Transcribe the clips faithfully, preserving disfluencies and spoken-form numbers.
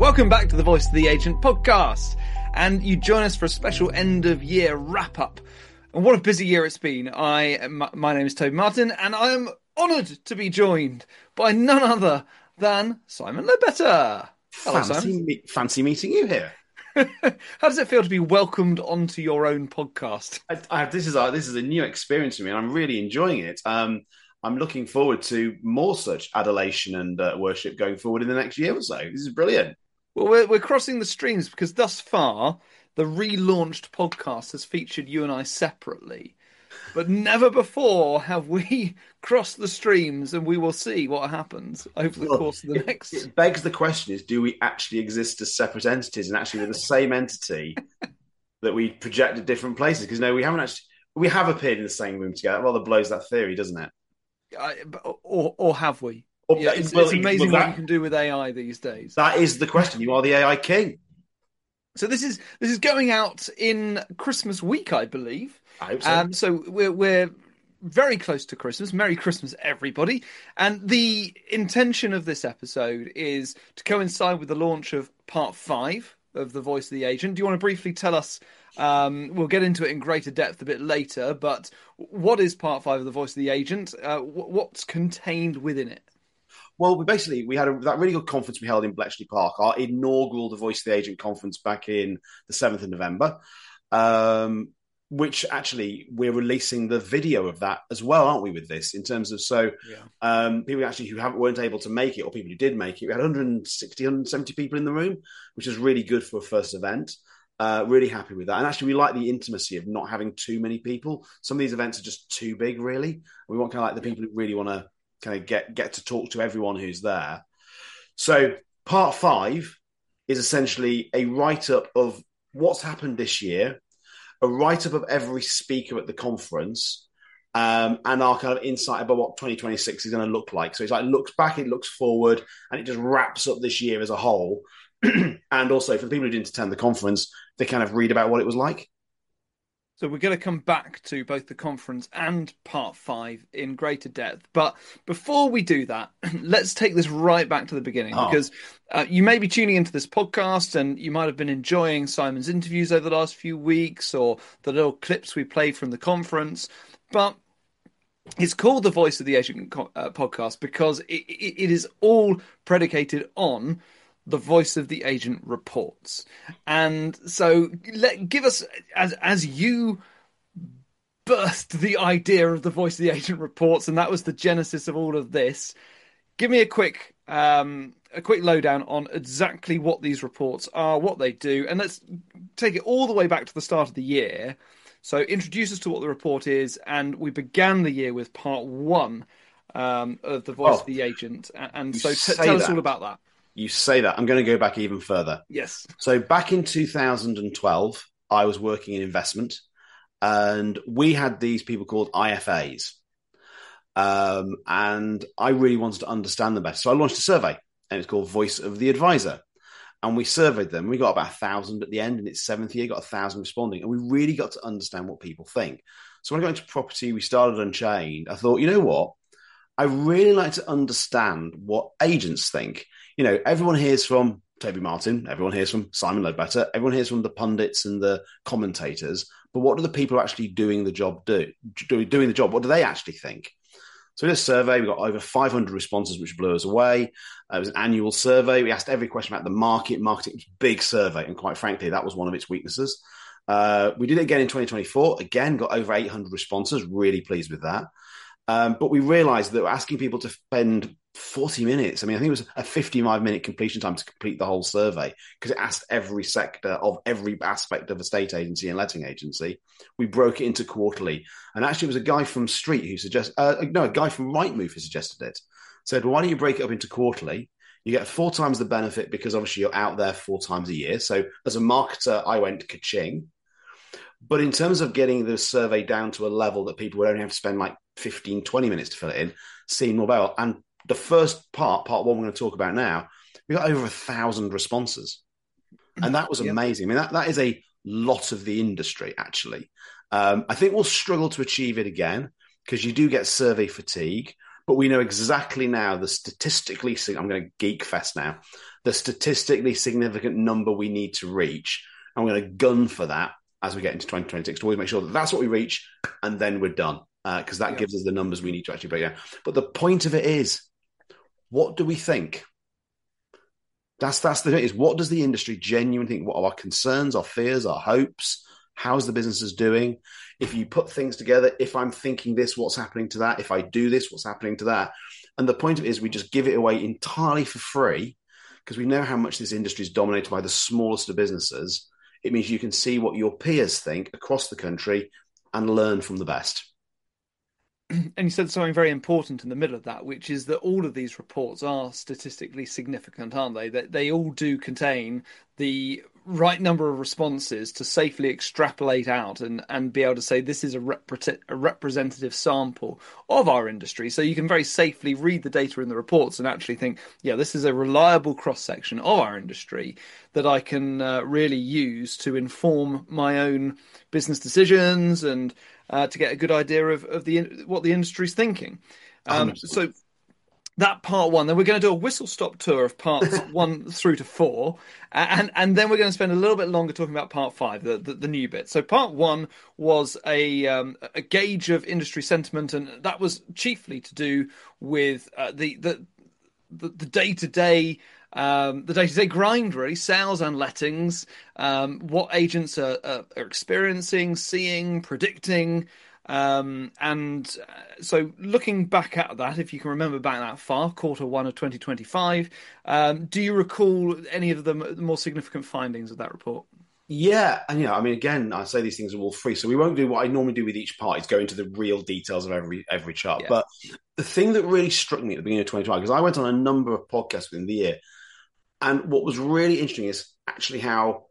Welcome back to the Voice of the Agent podcast, and you join us for a special end-of-year wrap-up. And what a busy year it's been. I, my, my name is Toby Martin, and I am honoured to be joined by none other than Simon Ledbetter. Hello, fancy, Simon. Me- fancy meeting you here. How does it feel to be welcomed onto your own podcast? I, I, this is a, this is a new experience for me, and I'm really enjoying it. Um, I'm looking forward to more such adulation and uh, worship going forward in the next year or so. This is brilliant. Well, we're, we're crossing the streams because thus far, the relaunched podcast has featured you and I separately. But never before have we crossed the streams, and we will see what happens over the well, course of the it, next... It begs the question is, do we actually exist as separate entities and actually we're the same entity that we project at different places? Because no, we haven't actually... We have appeared in the same room together. That rather blows that theory, doesn't it? Uh, or, or have we? Or, yeah, it's, well, it's amazing well, that, what you can do with A I these days. That is the question. You are the A I king. So this is this is going out in Christmas week, I believe. I hope so. Um, so we're we're very close to Christmas. Merry Christmas, everybody! And the intention of this episode is to coincide with the launch of part five of The Voice of the Agent. Do you want to briefly tell us? Um, we'll get into it in greater depth a bit later. But what is part five of The Voice of the Agent? Uh, what's contained within it? Well, we basically, we had a, that really good conference we held in Bletchley Park, our inaugural The Voice of the Agent conference back in the seventh of November, um, which actually we're releasing the video of that as well, aren't we, with this, in terms of, so yeah. um, people actually who haven't, weren't able to make it, or people who did make it, we had one hundred sixty, one hundred seventy people in the room, which is really good for a first event. Uh, really happy with that. And actually, we like the intimacy of not having too many people. Some of these events are just too big, really. We want kind of like the people who really want to kind of get, get to talk to everyone who's there. So part five is essentially a write-up of what's happened this year, a write-up of every speaker at the conference, um, and our kind of insight about what twenty twenty-six is going to look like. So it's like, it looks back, it looks forward, and it just wraps up this year as a whole. And also for the people who didn't attend the conference, they kind of read about what it was like. So we're going to come back to both the conference and part five in greater depth. But before we do that, let's take this right back to the beginning, oh. because uh, you may be tuning into this podcast and you might have been enjoying Simon's interviews over the last few weeks or the little clips we played from the conference. But it's called the Voice of the Agent uh, podcast because it, it, it is all predicated on the Voice of the Agent reports. And so let give us, as as you birthed the idea of the Voice of the Agent reports, and that was the genesis of all of this, give me a quick um, a quick lowdown on exactly what these reports are, what they do, and let's take it all the way back to the start of the year. So introduce us to what the report is, and we began the year with part one um, of the Voice oh, of the Agent. And so t- tell that. us all about that. You say that. I'm going to go back even further. Yes. So back in two thousand twelve, I was working in investment, and we had these people called I F As. Um, and I really wanted to understand them better. So I launched a survey, and it's called Voice of the Advisor. And we surveyed them. We got about a thousand at the end. In its seventh year, got a thousand responding. And we really got to understand what people think. So when I got into property, we started Unchained. I thought, you know what? I really like to understand what agents think. You know, everyone hears from Toby Martin, everyone hears from Simon Ledbetter, everyone hears from the pundits and the commentators, but what do the people actually doing the job do? do doing the job, what do they actually think? So in this survey, we got over five hundred responses, which blew us away. Uh, it was an annual survey. We asked every question about the market. Marketing was a big survey, and quite frankly, that was one of its weaknesses. Uh, we did it again in twenty twenty-four. Again, got over eight hundred responses. Really pleased with that. Um, but we realised that we're asking people to spend forty minutes. I mean, I think it was a fifty-five minute completion time to complete the whole survey because it asked every sector of every aspect of a state agency and letting agency. We broke it into quarterly. And actually, it was a guy from Street who suggested, uh, no, a guy from Rightmove who suggested it. Said, well, why don't you break it up into quarterly? You get four times the benefit because obviously you're out there four times a year. So as a marketer, I went ka-ching. But in terms of getting the survey down to a level that people would only have to spend like fifteen, twenty minutes to fill it in, seemed more well. And the first part, part one we're going to talk about now, we got over a thousand responses. And that was amazing. I mean, that, that is a lot of the industry, actually. Um, I think we'll struggle to achieve it again because you do get survey fatigue. but we know exactly now the statistically, I'm going to geek fest now, the statistically significant number we need to reach. And we're going to gun for that as we get into twenty twenty-six to always make sure that that's what we reach, and then we're done, because uh, that yeah. gives us the numbers we need to actually break down. But the point of it is, what do we think? That's that's the thing, is what does the industry genuinely think? What are our concerns, our fears, our hopes? How's the businesses doing? If you put things together, if I'm thinking this, what's happening to that? If I do this, what's happening to that? And the point of it is we just give it away entirely for free, because we know how much this industry is dominated by the smallest of businesses. It means you can see what your peers think across the country and learn from the best. And you said something very important in the middle of that, which is that all of these reports are statistically significant, aren't they? That they all do contain the right number of responses to safely extrapolate out and, and be able to say this is a, repre- a representative sample of our industry. So you can very safely read the data in the reports and actually think, yeah, this is a reliable cross-section of our industry that I can uh, really use to inform my own business decisions and uh, to get a good idea of, of the what the industry's thinking. Um, so that part one, then we're going to do a whistle-stop tour of parts one through to four, and and then we're going to spend a little bit longer talking about part five, the the, the new bit. So part one was a um, a gauge of industry sentiment, and that was chiefly to do with uh, the the the day to day. Um, the day-to-day grind, really, sales and lettings, um, what agents are, are, are experiencing, seeing, predicting. Um, and so looking back at that, if you can remember back that far, quarter one of twenty twenty-five, um, do you recall any of the, the more significant findings of that report? Yeah, and you know, I mean, again, I say these things are all free, so we won't do what I normally do with each part, is go into the real details of every every chart. Yeah. But the thing that really struck me at the beginning of twenty twenty, because I went on a number of podcasts within the year, and what was really interesting is actually how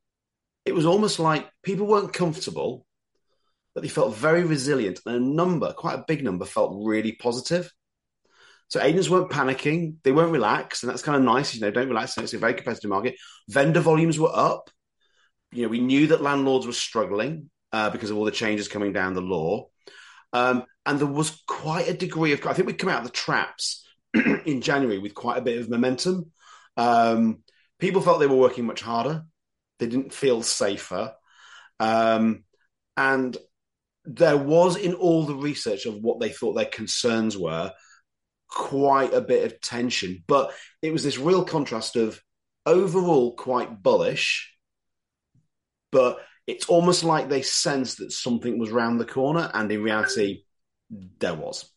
it was almost like people weren't comfortable, but they felt very resilient, and a number, quite a big number, felt really positive. So agents weren't panicking, they weren't relaxed, and that's kind of nice. You know, don't relax. It's a very competitive market. Vendor volumes were up. You know, we knew that landlords were struggling uh, because of all the changes coming down the law. Um, and there was quite a degree of, I think we'd come out of the traps in January with quite a bit of momentum. Um, people felt they were working much harder. They didn't feel safer. Um, and there was, in all the research of what they thought their concerns were, quite a bit of tension. But it was this real contrast of overall quite bullish, but it's almost like they sensed that something was round the corner, and in reality, there was.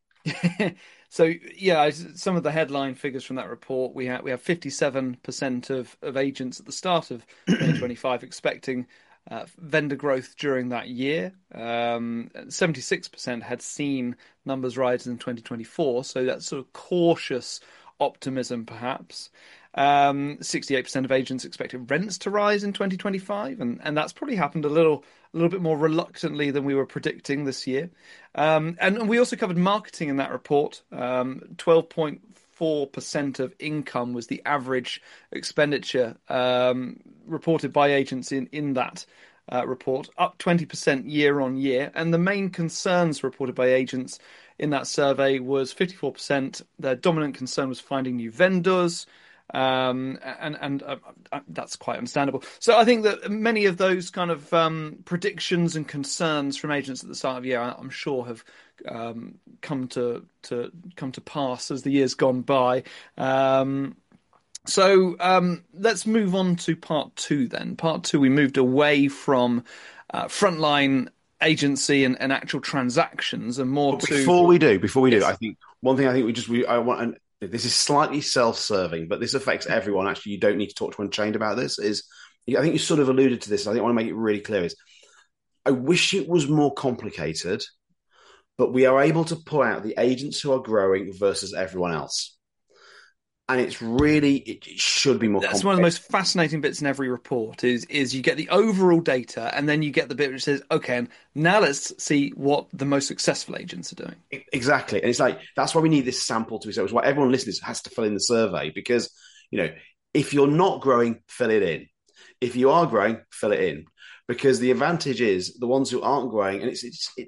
So, yeah, some of the headline figures from that report, we have we have fifty-seven percent of, of agents at the start of twenty twenty-five expecting uh, vendor growth during that year. Um, seventy-six percent had seen numbers rise in twenty twenty-four, so that's sort of cautious optimism, perhaps. Um, sixty-eight percent of agents expected rents to rise in twenty twenty-five, and, and that's probably happened a little a little bit more reluctantly than we were predicting this year. Um, and, and we also covered marketing in that report. Um, twelve point four percent of income was the average expenditure um, reported by agents in, in that uh, report, up twenty percent year on year. And the main concerns reported by agents in that survey was fifty-four percent. Their dominant concern was finding new vendors. Um, and and uh, that's quite understandable. So I think that many of those kind of um, predictions and concerns from agents at the start of the year, I'm sure, have um, come to to come to pass as the year's gone by. Um, so um, let's move on to part two then. Part two, we moved away from uh, frontline agency and, and actual transactions and more but to. Before we do, before we do, yes. I think one thing I think we just we I want. And this is slightly self-serving, but this affects everyone. Actually, you don't need to talk to Unchained about this. Is I think you sort of alluded to this. I think I want to make it really clear is I wish it was more complicated, but we are able to pull out the agents who are growing versus everyone else. And it's really, it, it should be more That's complicated. One of the most fascinating bits in every report is is you get the overall data, and then you get the bit which says, okay, now let's see what the most successful agents are doing. Exactly. And it's like, that's why we need this sample to be so. It's why everyone listening has to fill in the survey, because, you know, if you're not growing, fill it in. If you are growing, fill it in. Because the advantage is the ones who aren't growing, and it's it's it's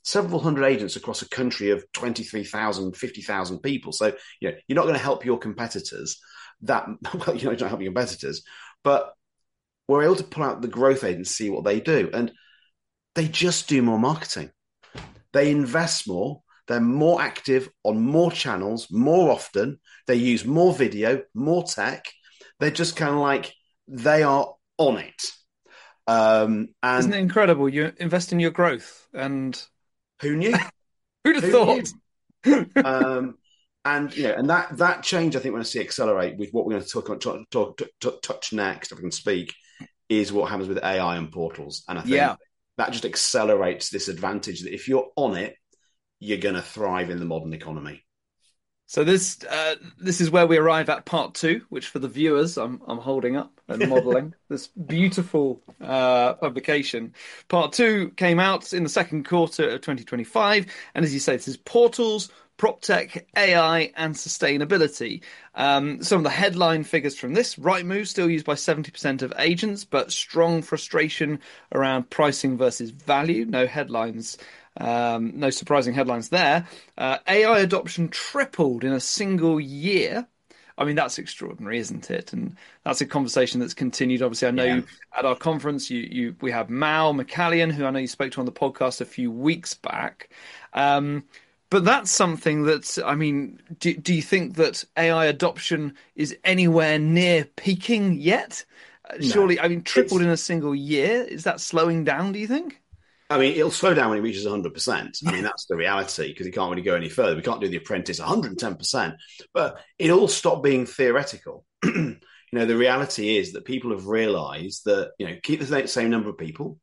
several hundred agents across a country of twenty-three thousand, fifty thousand people. So, you know, you're not going to help your competitors that, well, you know, you're not helping your competitors, but we're able to pull out the growth agents, see what they do. And they just do more marketing. They invest more. They're more active on more channels, more often. They use more video, more tech. They're just kind of like, they are on it. Um, and Isn't it incredible? You invest in your growth, and who knew? who'd have who thought? knew? um, and you know, and that that change, I think, when I see accelerate with what we're going to talk, talk, talk, talk touch next, if I can speak, is what happens with A I and portals. And I think Yeah. that just accelerates this advantage that if you're on it, you're going to thrive in the modern economy. So this uh, this is where we arrive at part two, which for the viewers I'm I'm holding up and modelling this beautiful uh, publication. Part two came out in the second quarter of twenty twenty-five, and as you say, this is portals, prop tech, A I, and sustainability. Um, some of the headline figures from this: Rightmove still used by seventy percent of agents, but strong frustration around pricing versus value. No headlines. Um, no surprising headlines there. Uh, A I adoption tripled in a single year. I mean, that's extraordinary, isn't it? And that's a conversation that's continued. Obviously, I know Yeah. at our conference, you, you we have Mal McCallion, who I know you spoke to on the podcast a few weeks back. Um, but that's something that, I mean, do, do you think that A I adoption is anywhere near peaking yet? Uh, No. Surely, I mean, tripled It's- in a single year. Is that slowing down, do you think? I mean, it'll slow down when it reaches one hundred percent. I mean, that's the reality because it can't really go any further. We can't do The Apprentice one hundred ten percent, but it all stopped being theoretical. You know, the reality is that people have realized that, you know, keep the same number of people,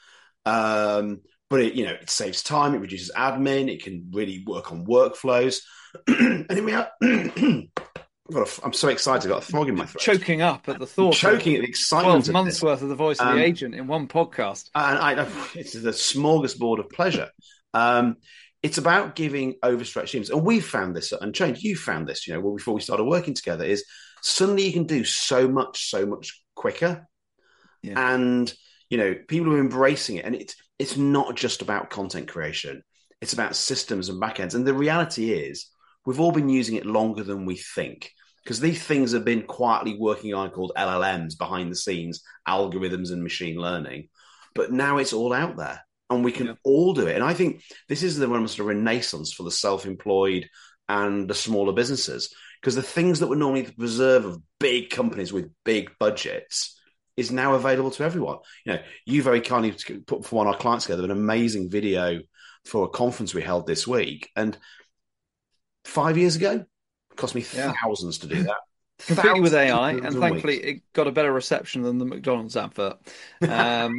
um, but it, you know, it saves time, it reduces admin, it can really work on workflows. And in reality, I'm so excited, I've got a frog in my throat. Choking up at the thought. Choking at the excitement. twelve months worth of the voice of um, the agent in one podcast. And I, it's the smorgasbord of pleasure. Um, it's about giving overstretched teams. And we've found this, and Shane, you found this, you know, well, before we started working together, is suddenly you can do so much, so much quicker. Yeah. And, you know, people are embracing it. And it's, it's not just about content creation. It's about systems and backends. And the reality is we've all been using it longer than we think, because these things have been quietly working on called L L Ms, behind the scenes, algorithms and machine learning. But now it's all out there and we can yeah. all do it. And I think this is the almost a renaissance for the self-employed and the smaller businesses, because the things that were normally the preserve of big companies with big budgets is now available to everyone. You know, you very kindly put for one of our clients together an amazing video for a conference we held this week. And five years ago, it cost me yeah. thousands to do that. Completely with A I, and thankfully weeks. It got a better reception than the McDonald's advert. Um,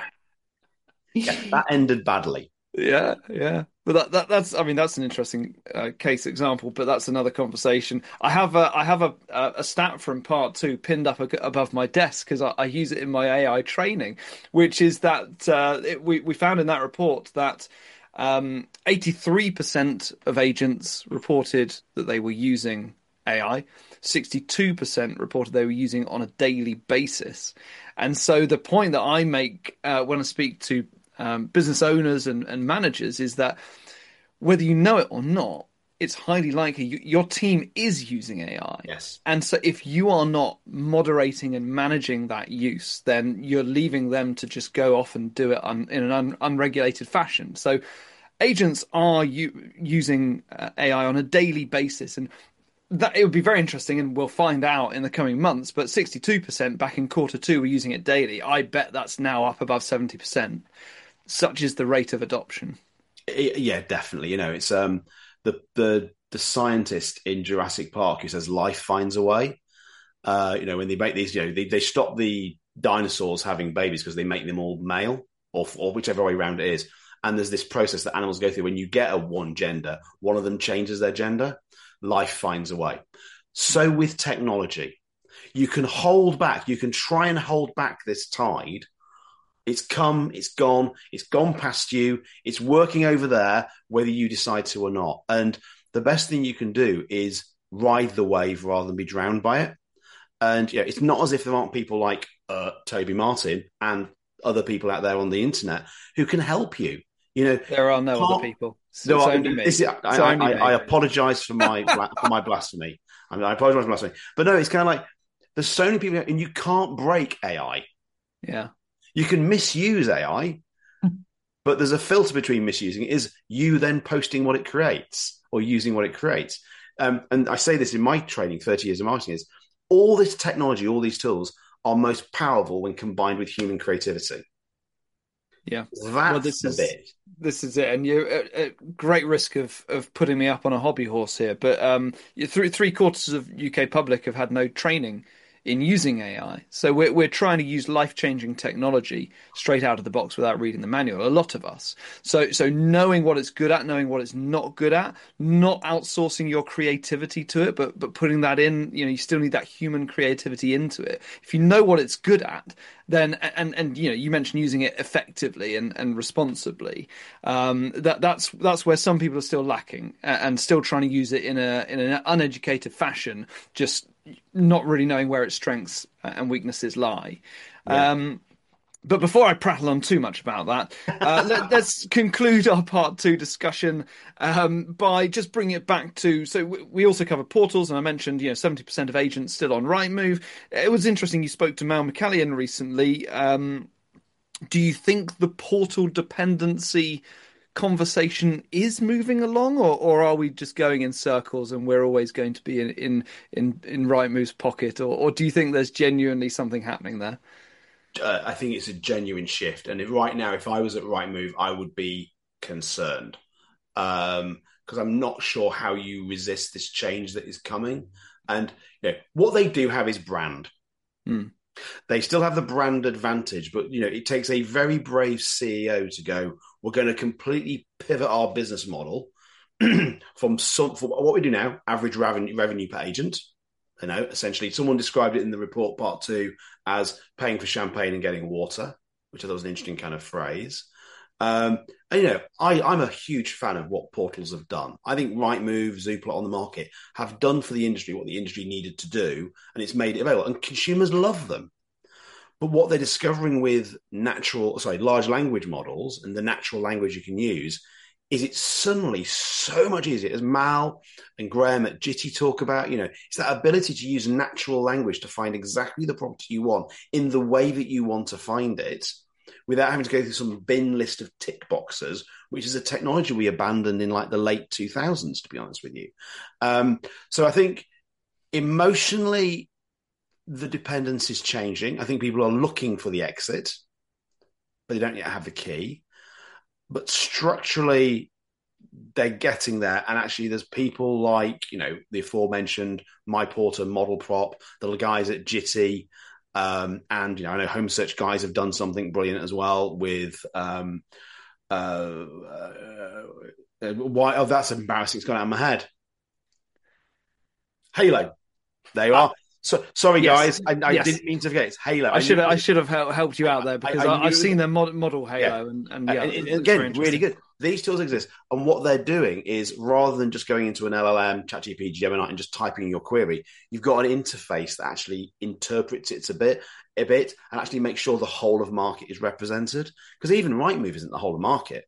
yeah, that ended badly. Yeah, yeah. But that, that that's I mean that's an interesting uh, case example, but that's another conversation. I have a I have a a stat from part two pinned up above my desk because I, I use it in my A I training, which is that uh, it, we we found in that report that um, eighty-three percent of agents reported that they were using A I. sixty-two percent reported they were using it on a daily basis. And so the point that I make uh, when I speak to um, business owners and, and managers is that whether you know it or not, it's highly likely you, your team is using A I. Yes. And so if you are not moderating and managing that use, then you're leaving them to just go off and do it un, in an un, unregulated fashion. So agents are u- using uh, A I on a daily basis, and that it would be very interesting, and we'll find out in the coming months, but sixty-two percent back in quarter two were using it daily. I bet that's now up above seventy percent. Such is the rate of adoption. Yeah, definitely. You know, it's um the the the scientist in Jurassic Park who says life finds a way. Uh, you know, when they make these, you know, they, they stop the dinosaurs having babies because they make them all male, or or whichever way around it is. And there's this process that animals go through. When you get a one gender, one of them changes their gender. Life finds a way. So with technology, you can hold back. You can try and hold back this tide. It's come, it's gone, it's gone past you. It's working over there, whether you decide to or not. And the best thing you can do is ride the wave rather than be drowned by it. And yeah, it's not as if there aren't people like uh, Toby Martin and other people out there on the internet who can help you You know, There are no other can't, people. It's, no, it's I, only me. this is, I, It's I, only I, I me. apologize for my for my blasphemy. I mean, I apologize for blasphemy, but no, it's kind of like there's so many people, and you can't break A I. Yeah. You can misuse A I, but there's a filter between misusing it. Is you then posting what it creates or using what it creates. Um, and I say this in my training, thirty years of marketing, is all this technology, all these tools are most powerful when combined with human creativity. Yeah. Well, That's this the is bit. this is it, and you're at, at great risk of of putting me up on a hobby horse here. But um, you three three quarters of U K public have had no training in using A I, so we're we're trying to use life changing technology straight out of the box without reading the manual. A lot of us. So so knowing what it's good at, knowing what it's not good at, not outsourcing your creativity to it, but but putting that in. You know, you still need that human creativity into it. If you know what it's good at, then and and you know you mentioned using it effectively and and responsibly, um that that's that's where some people are still lacking and still trying to use it in a in an uneducated fashion, just not really knowing where its strengths and weaknesses lie. Yeah. um but before I prattle on too much about that, uh, let, let's conclude our part two discussion um, by just bringing it back to. So we, we also cover portals, and I mentioned you know seventy percent of agents still on Rightmove. It was interesting you spoke to Mel McCallion recently. Um, do you think the portal dependency conversation is moving along, or, or are we just going in circles and we're always going to be in in in, in Rightmove's pocket, or, or do you think there's genuinely something happening there? uh, I think it's a genuine shift. And if, right now, if I was at Rightmove, I would be concerned um, because I'm not sure how you resist this change that is coming. And you know, what they do have is brand. Hmm. They still have the brand advantage, but you know, it takes a very brave C E O to go, we're going to completely pivot our business model from some from what we do now, average revenue, revenue per agent. You know, essentially, someone described it in the report part two as paying for champagne and getting water, which I thought was an interesting kind of phrase. Um, and you know, I, I'm a huge fan of what portals have done. I think Rightmove, Zoopla on the market have done for the industry what the industry needed to do, and it's made it available. And consumers love them. But what they're discovering with natural, sorry, large language models and the natural language you can use is it's suddenly so much easier. As Mal and Graham at Jitty talk about, you know, it's that ability to use natural language to find exactly the property you want in the way that you want to find it without having to go through some bin list of tick boxes, which is a technology we abandoned in like the late two thousands, to be honest with you. Um, so I think emotionally, the dependence is changing. I think people are looking for the exit, but they don't yet have the key. But structurally, they're getting there. And actually, there's people like, you know, the aforementioned MyPorter, Model Prop, the guys at Jitty, um, and, you know, I know Home Search guys have done something brilliant as well with, um, uh, uh, why, oh, that's embarrassing. It's gone out of my head. Halo. There you Uh, are. So sorry, yes, guys. I, I yes. didn't mean to forget. It's Halo. I I should knew. have, I should have hel- helped you out there I, because I I, knew I've it was. seen their mod- model Yeah. Halo, and, and Uh, yeah, and, it, and it's very again, really interesting. good. These tools exist, and what they're doing is rather than just going into an L L M, ChatGPT, Gemini, and just typing in your query, you've got an interface that actually interprets it a bit, a bit, and actually makes sure the whole of market is represented. Because even Rightmove isn't the whole of market.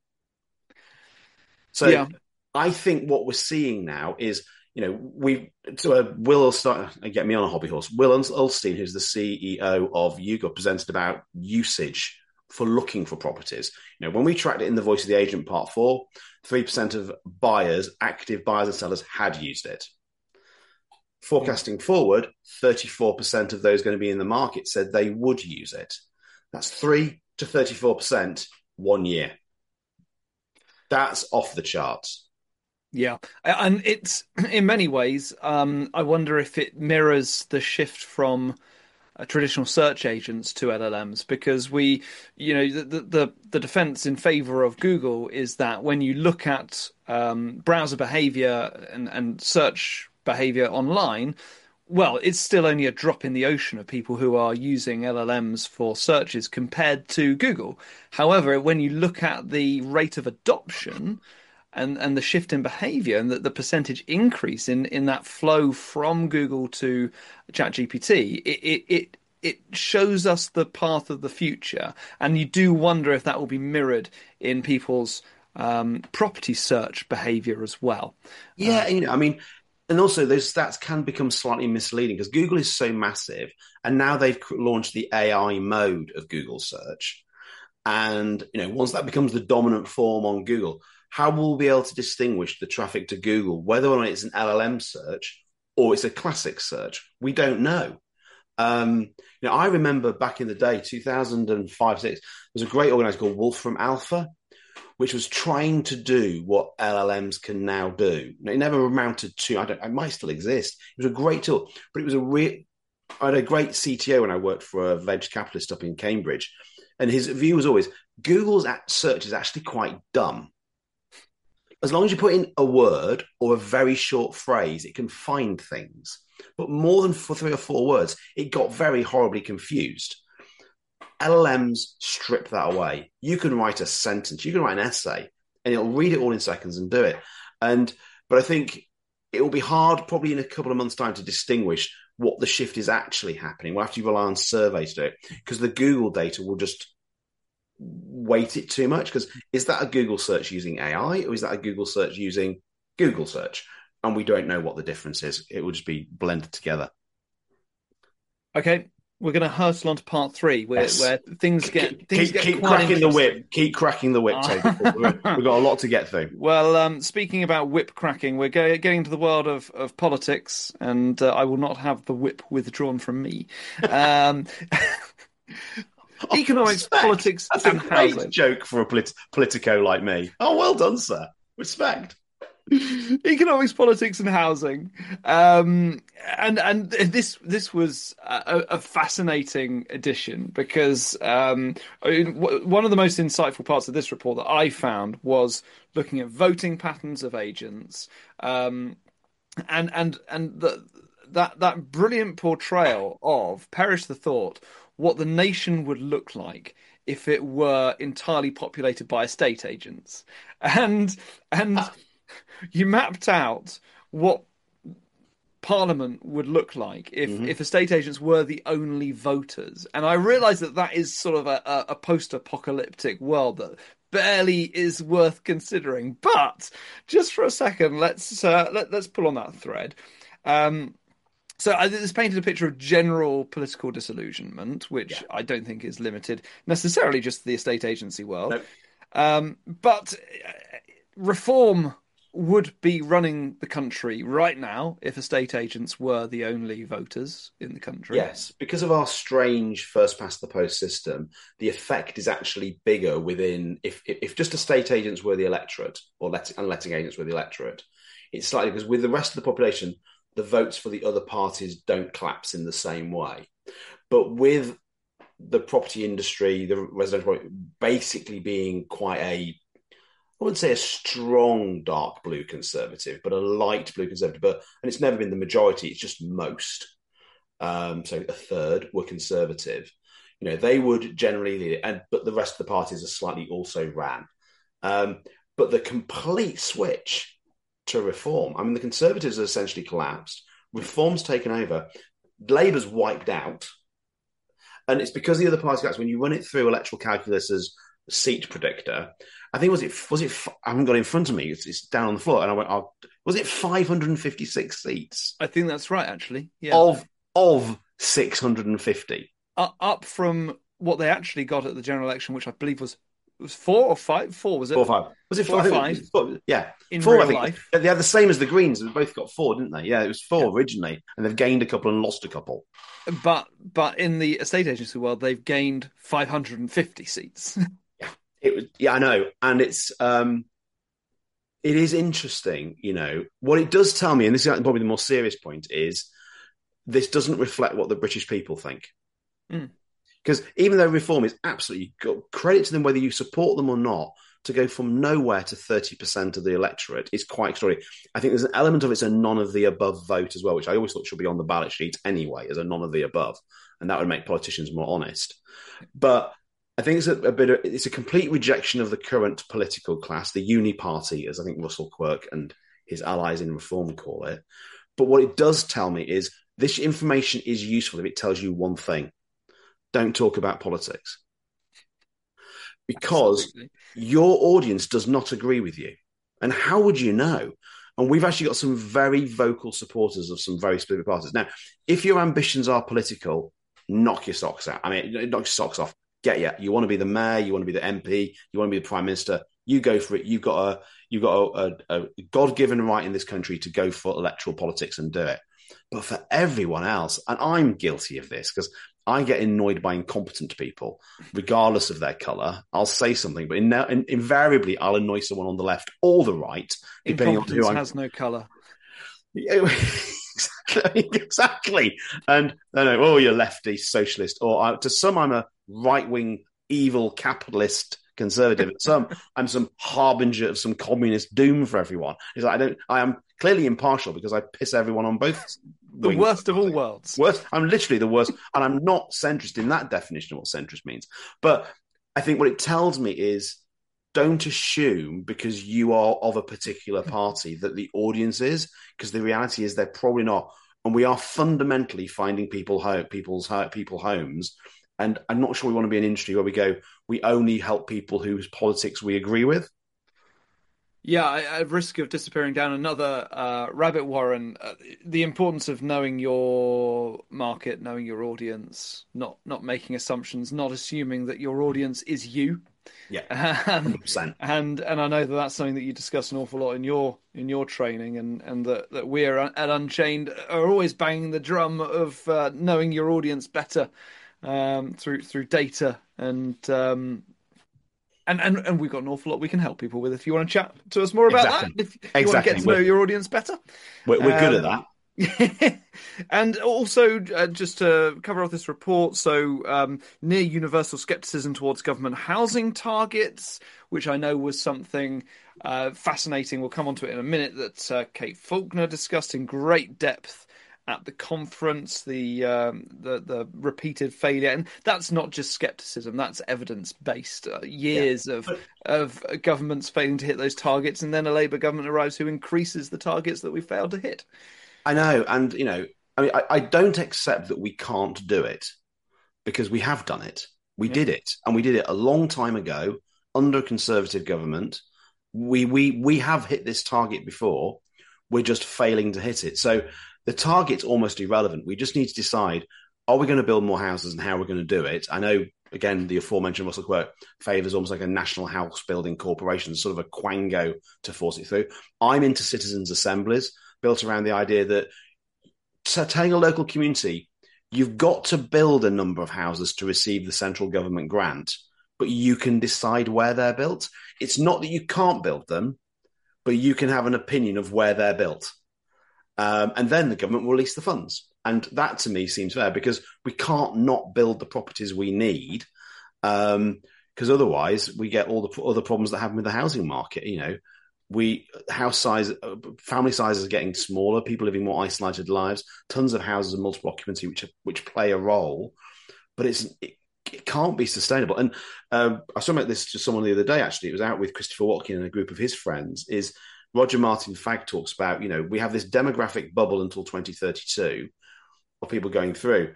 So Yeah, I think what we're seeing now is, you know, we so uh, Will start get me on a hobby horse. Will Ulstein, who's the C E O of YouGov, presented about usage for looking for properties. You know, when we tracked it in the Voice of the Agent Part Four, three percent of buyers, active buyers and sellers, had used it. Forecasting yeah. forward, thirty-four percent of those going to be in the market said they would use it. That's three to thirty-four percent one year. That's off the charts. yeah, and it's in many ways. Um, I wonder if it mirrors the shift from uh, traditional search agents to L L Ms, because we, you know, the the, the defense in favor of Google is that when you look at um, browser behavior and, and search behavior online, well, it's still only a drop in the ocean of people who are using L L Ms for searches compared to Google. However, when you look at the rate of adoption and and the shift in behavior and the, the percentage increase in in that flow from Google to ChatGPT, it, it it it shows us the path of the future, and you do wonder if that will be mirrored in people's um, property search behavior as well. Yeah, uh, you know, I mean, and also those stats can become slightly misleading because Google is so massive, and now they've launched the A I mode of Google search. And, you know, once that becomes the dominant form on Google, how will we be able to distinguish the traffic to Google, whether or not it's an L L M search or it's a classic search? We don't know. Um, you know, I remember back in the day, two thousand five, six, there was a great organizer called Wolfram Alpha, which was trying to do what L L Ms can now do. It never amounted to, I don't, it might still exist. It was a great tool, but it was a real, I had a great C T O when I worked for a venture capitalist up in Cambridge. And his view was always, Google's search is actually quite dumb. As long as you put in a word or a very short phrase, it can find things. But more than for three or four words, it got very horribly confused. L L Ms strip that away. You can write a sentence, you can write an essay, and it'll read it all in seconds and do it. And but I think it will be hard, probably in a couple of months' time, to distinguish what the shift is actually happening. We'll have to rely on surveys to do it because the Google data will just weight it too much. Because is that a Google search using A I or is that a Google search using Google search? And we don't know what the difference is. It will just be blended together. Okay. We're going to hurtle on to part three, where, yes. where things get keep, things keep, get keep quite cracking the whip. Keep cracking the whip, Toby. We've got a lot to get through. Well, um, speaking about whip cracking, we're go- getting to the world of, of politics, and uh, I will not have the whip withdrawn from me. Um, economics, oh, politics, That's and a great housing. Joke for a polit- politico like me. Oh, well done, sir. Respect. Economics, politics, and housing, um, and and this this was a, a fascinating edition because um, I mean, w- one of the most insightful parts of this report that I found was looking at voting patterns of agents, um, and and and the, that that brilliant portrayal of, perish the thought, what the nation would look like if it were entirely populated by estate agents, and and. You mapped out what Parliament would look like if, mm-hmm. if estate agents were the only voters. And I realise that that is sort of a, a post-apocalyptic world that barely is worth considering. But just for a second, let's uh, let, let's pull on that thread. Um, so I, this painted a picture of general political disillusionment, which yeah. I don't think is limited necessarily just to the estate agency world. Nope. Um, but reform would be running the country right now if estate agents were the only voters in the country. Yes, because of our strange first past the post system, the effect is actually bigger within, if if just estate agents were the electorate, or let, and letting agents were the electorate, it's slightly, because with the rest of the population, the votes for the other parties don't collapse in the same way. But with the property industry, the residential, basically being quite a, I wouldn't say a strong dark blue conservative, but a light blue conservative. But and it's never been the majority; it's just most. Um, so a third were conservative. You know, they would generally lead it, and but the rest of the parties are slightly also ran. Um, but the complete switch to reform. I mean, the Conservatives have essentially collapsed. Reform's taken over. Labour's wiped out, and it's because the other parties collapsed. When you run it through electoral calculus as seat predictor, I think was it was it I haven't got it in front of me. It's, it's down on the floor, and I went, oh, was it five hundred fifty-six seats? I think that's right, actually. Yeah, of of six hundred fifty, uh, up from what they actually got at the general election, which I believe was was four or five. Four was it? Four or five. Was it four four, or five? It was four, yeah, in four. Real I think life. They had the same as the Greens. They both got four, didn't they? Yeah, it was four yeah. originally, and they've gained a couple and lost a couple. But but in the estate agency world, they've gained five hundred fifty seats. It was, yeah, I know, and it's um, it is interesting. You know what it does tell me, and this is probably the more serious point: is this doesn't reflect what the British people think. Because mm. even though reform is absolutely got credit to them, whether you support them or not, to go from nowhere to thirty percent of the electorate is quite extraordinary. I think there's an element of it's a none of the above vote as well, which I always thought should be on the ballot sheet anyway, as a none of the above, and that would make politicians more honest. But I think it's a, a bit of, it's a complete rejection of the current political class, the uni party, as I think Russell Quirk and his allies in reform call it. But what it does tell me is this information is useful if it tells you one thing: don't talk about politics. because Absolutely. your audience does not agree with you. And how would you know? And we've actually got some very vocal supporters of some very specific parties. Now, if your ambitions are political, knock your socks out. I mean, knock your socks off. Get you. You want to be the mayor, you want to be the M P, you want to be the prime minister. You go for it. You've got a you've got a, a, a God-given right in this country to go for electoral politics and do it. But for everyone else, and I'm guilty of this because I get annoyed by incompetent people, regardless of their colour. I'll say something, but in, in, invariably I'll annoy someone on the left or the right, depending on who Incompetence I'm. has no colour. exactly, exactly. And I know, oh, you're lefty, socialist, or uh, to some, I'm a right-wing, evil, capitalist conservative. At some, I'm some harbinger of some communist doom for everyone. It's like I don't. I am clearly impartial because I piss everyone on both. The worst of all worlds. Worst. I'm literally the worst, and I'm not centrist in that definition of what centrist means. But I think what it tells me is don't assume because you are of a particular party that the audience is, because the reality is they're probably not. And we are fundamentally finding people home, people's people homes. And I'm not sure we want to be an industry where we go, we only help people whose politics we agree with. Yeah, at risk of disappearing down another uh, rabbit warren, uh, the importance of knowing your market, knowing your audience, not not making assumptions, not assuming that your audience is you. Yeah, um, one hundred percent. and and I know that that's something that you discuss an awful lot in your in your training, and and that that we're at Unchained are always banging the drum of uh, knowing your audience better um, through through data and. Um, And, and and we've got an awful lot we can help people with. If you want to chat to us more about Exactly. that, if you exactly. want to get to we're, know your audience better, we're, we're good um, at that. And also, uh, just to cover off this report, so um, near universal skepticism towards government housing targets, which I know was something uh, fascinating. We'll come on to it in a minute. That uh, Kate Faulkner discussed in great depth at the conference, the um, the the repeated failure, and that's not just skepticism; that's evidence based. Uh, years yeah. of of governments failing to hit those targets, and then a Labour government arrives who increases the targets that we failed to hit. I know, and you know, I mean, I, I don't accept that we can't do it because we have done it. We yeah. did it, and we did it a long time ago under a Conservative government. We we we have hit this target before. We're just failing to hit it. So the target's almost irrelevant. We just need to decide, are we going to build more houses and how we're going to do it? I know, again, the aforementioned Russell quote favours almost like a national house building corporation, sort of a quango to force it through. I'm into citizens' assemblies built around the idea that telling a local community, you've got to build a number of houses to receive the central government grant, but you can decide where they're built. It's not that you can't build them, but you can have an opinion of where they're built. Um, and then the government will release the funds. And that to me seems fair because we can't not build the properties we need because um, otherwise we get all the other problems that happen with the housing market. You know, we house size, family sizes are getting smaller, people living more isolated lives, tons of houses of multiple occupancy, which which play a role, but it's it, it can't be sustainable. And um, I was talking about this to someone the other day, actually. It was out with Christopher Watkin and a group of his friends, is Roger Martin Fagg talks about, you know, we have this demographic bubble until twenty thirty-two of people going through.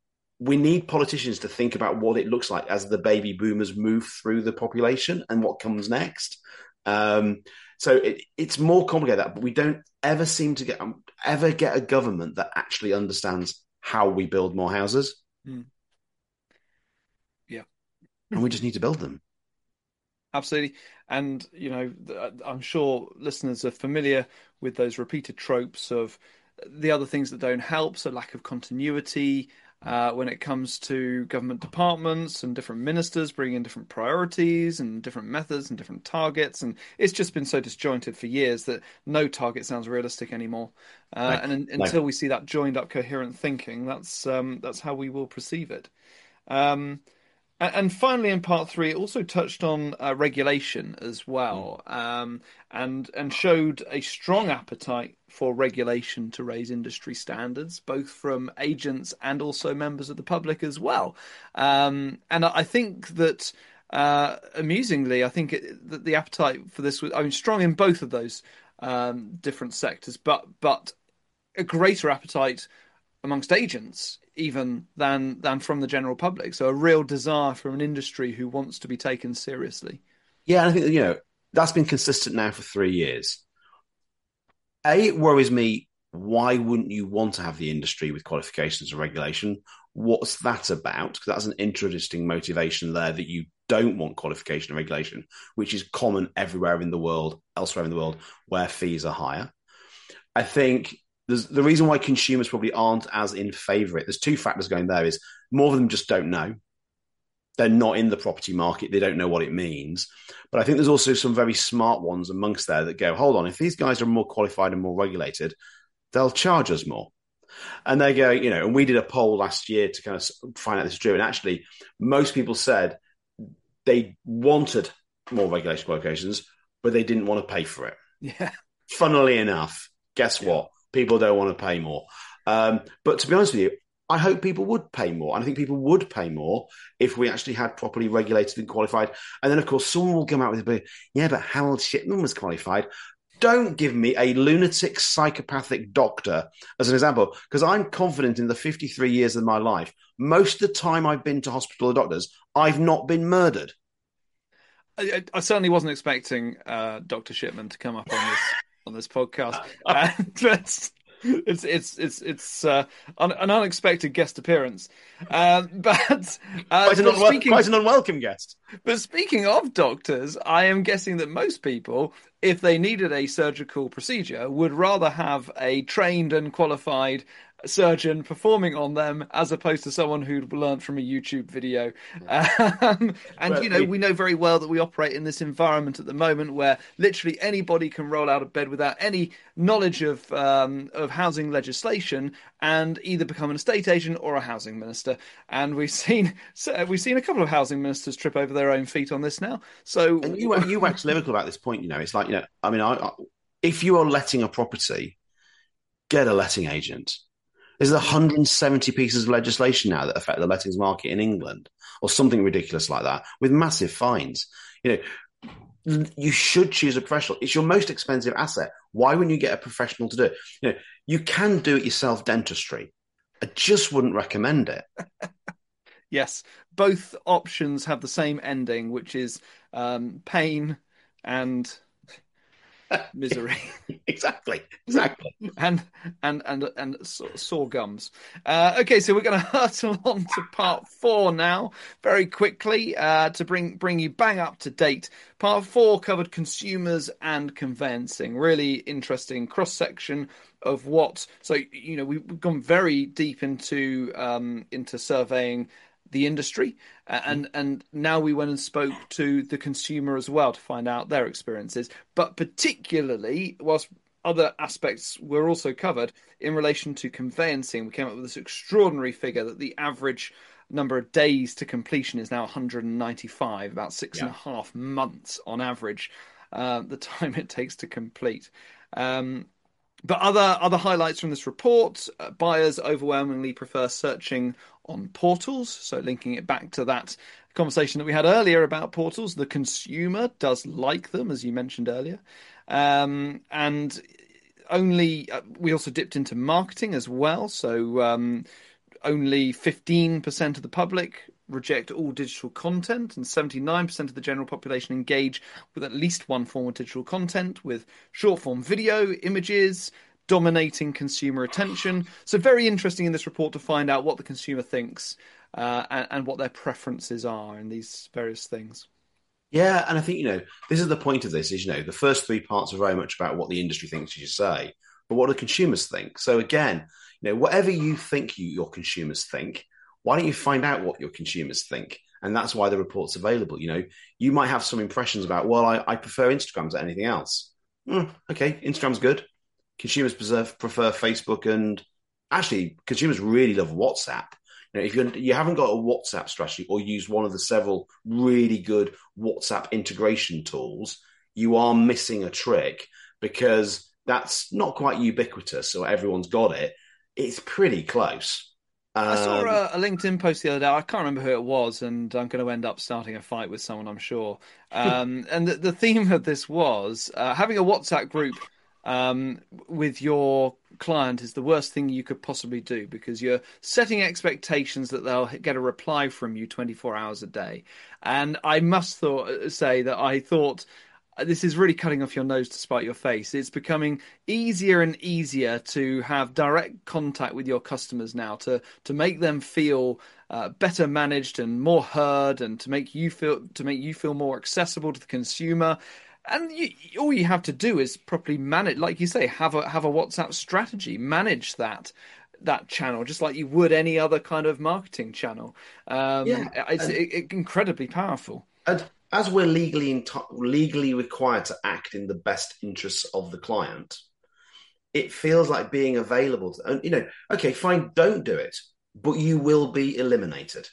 We need politicians to think about what it looks like as the baby boomers move through the population and what comes next. Um, so it, it's more complicated than that, but we don't ever seem to get um, ever get a government that actually understands how we build more houses. Mm. Yeah. And we just need to build them. Absolutely. And, you know, I'm sure listeners are familiar with those repeated tropes of the other things that don't help. So lack of continuity uh, when it comes to government departments and different ministers bringing in different priorities and different methods and different targets. And it's just been so disjointed for years that no target sounds realistic anymore. Uh, no, and in, no. until we see that joined up coherent thinking, that's um, that's how we will perceive it. Um And finally, in part three, it also touched on uh, regulation as well, um, and and showed a strong appetite for regulation to raise industry standards, both from agents and also members of the public as well. Um, and I think that, uh, amusingly, I think it, that the appetite for this was, I mean, strong in both of those um, different sectors, but but a greater appetite amongst agents even than than from the general public. So a real desire from an industry who wants to be taken seriously. Yeah, and I think, you know, that's been consistent now for three years. A, it worries me. Why wouldn't you want to have the industry with qualifications and regulation? What's that about? Because that's an interesting motivation there, that you don't want qualification and regulation, which is common everywhere in the world, elsewhere in the world, where fees are higher. I think there's, the reason why consumers probably aren't as in favour of it, there's two factors going there. Is more of them just don't know. They're not in the property market. They don't know what it means. But I think there's also some very smart ones amongst there that go, hold on, if these guys are more qualified and more regulated, they'll charge us more. And they go, you know, and we did a poll last year to kind of find out this is true. And actually, most people said they wanted more regulation qualifications, but they didn't want to pay for it. Yeah. Funnily enough, guess yeah. what? People don't want to pay more. Um, but to be honest with you, I hope people would pay more. And I think people would pay more if we actually had properly regulated and qualified. And then, of course, someone will come out with a bit, yeah, but Harold Shipman was qualified. Don't give me a lunatic, psychopathic doctor as an example, because I'm confident in the fifty-three years of my life, most of the time I've been to hospital or doctors, I've not been murdered. I, I certainly wasn't expecting uh, Doctor Shipman to come up on this on this podcast. Uh, but it's it's it's it's uh, un, an unexpected guest appearance, uh, but uh, quite, an but unwel- speaking, quite an unwelcome guest. But speaking of doctors, I am guessing that most people, if they needed a surgical procedure, would rather have a trained and qualified surgeon performing on them as opposed to someone who'd learned from a YouTube video. Um, and, well, you know, we... we know very well that we operate in this environment at the moment where literally anybody can roll out of bed without any knowledge of um, of housing legislation and either become an estate agent or a housing minister. And we've seen we've seen a couple of housing ministers trip over their own feet on this now. So, and you you wax lyrical about this point. You know, it's like, you know, I mean, I, I, if you are letting a property, get a letting agent. There's one hundred seventy pieces of legislation now that affect the lettings market in England, or something ridiculous like that, with massive fines. You know, you should choose a professional. It's your most expensive asset. Why wouldn't you get a professional to do it? You know, you can do it yourself dentistry. I just wouldn't recommend it. Yes, both options have the same ending, which is um, pain and misery. exactly, exactly. and and and and sore gums. Uh, okay, so we're going to hurtle on to part four now, very quickly, uh, to bring bring you bang up to date. Part four covered consumers and conveyancing. Really interesting cross section of what. So you know we've gone very deep into um, into surveying the industry, uh, and and now we went and spoke to the consumer as well to find out their experiences, but particularly, whilst other aspects were also covered in relation to conveyancing, we came up with this extraordinary figure that the average number of days to completion is now one hundred ninety-five, about six yeah. and a half months on average, uh, the time it takes to complete. Um, But other other highlights from this report, uh, buyers overwhelmingly prefer searching on portals. So linking it back to that conversation that we had earlier about portals, the consumer does like them, as you mentioned earlier. Um, and only uh, we also dipped into marketing as well. So um, only fifteen percent of the public reject all digital content, and seventy-nine percent of the general population engage with at least one form of digital content, with short form video, images, dominating consumer attention. So very interesting in this report to find out what the consumer thinks uh, and, and what their preferences are in these various things. Yeah, and I think, you know, this is the point of this is, you know, the first three parts are very much about what the industry thinks, as you say, but what do consumers think? So again, you know, whatever you think you, your consumers think, why don't you find out what your consumers think? And that's why the report's available. You know, you might have some impressions about, well, I, I prefer Instagram to anything else. Mm, okay, Instagram's good. Consumers prefer, prefer Facebook, and actually, consumers really love WhatsApp. You know, if you're, you haven't got a WhatsApp strategy or use one of the several really good WhatsApp integration tools, you are missing a trick, because that's not quite ubiquitous, so everyone's got it. It's pretty close. Um, I saw a, a LinkedIn post the other day. I can't remember who it was, and I'm going to end up starting a fight with someone, I'm sure. Um, and the, the theme of this was uh, having a WhatsApp group um, with your client is the worst thing you could possibly do, because you're setting expectations that they'll get a reply from you twenty-four hours a day. And I must thought, say that I thought this is really cutting off your nose to spite your face. It's becoming easier and easier to have direct contact with your customers now, to to make them feel uh, better managed and more heard, and to make you feel to make you feel more accessible to the consumer. And you, all you have to do is properly manage, like you say, have a have a WhatsApp strategy, manage that that channel just like you would any other kind of marketing channel. Um, Yeah, it's and it, it, incredibly powerful. and as we're legally in legally required to act in the best interests of the client, it feels like being available. To, and you know, okay, fine, don't do it, but you will be eliminated.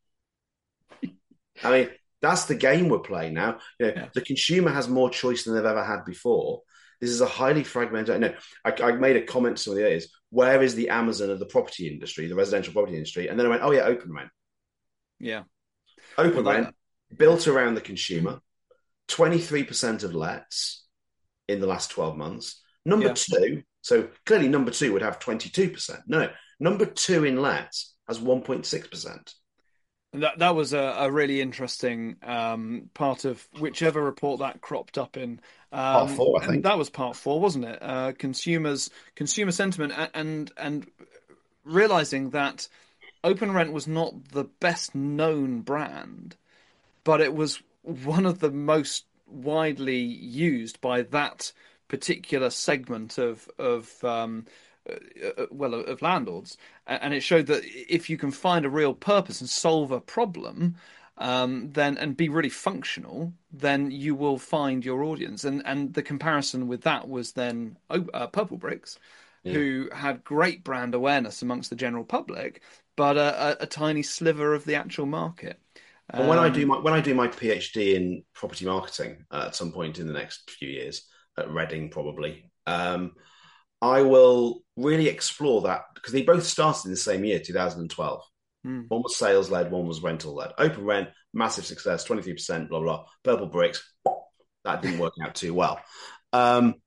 I mean, that's the game we're playing now. You know, Yeah. the consumer has more choice than they've ever had before. This is a highly fragmented. No, I, I made a comment to some of the others. Where is the Amazon of the property industry, the residential property industry? And then I went, oh yeah, Open Rent. Yeah. Open Well, Rent that built around the consumer. twenty-three percent of lets in the last twelve months. Number yeah. two, so clearly number two would have twenty-two percent. No, number two in lets has one point six percent. That that was a, a really interesting um, part of whichever report that cropped up in, Part um, four, I and think. that was part four, wasn't it? Uh, consumers, consumer sentiment, and and, and realizing that Open Rent was not the best known brand, but it was one of the most widely used by that particular segment of of um, uh, uh, well of landlords, and it showed that if you can find a real purpose and solve a problem, um, then and be really functional, then you will find your audience. And and the comparison with that was then uh, Purple Bricks, Yeah. who had great brand awareness amongst the general public, but a, a, a tiny sliver of the actual market. And when I do Um, my when I do my PhD in property marketing uh, at some point in the next few years at Reading, probably, um, I will really explore that because they both started in the same year, two thousand twelve. hmm. One was sales led, one was rental led. Open Rent, massive success, twenty-three percent, blah, blah. Purple Bricks, that didn't work out too well. Um,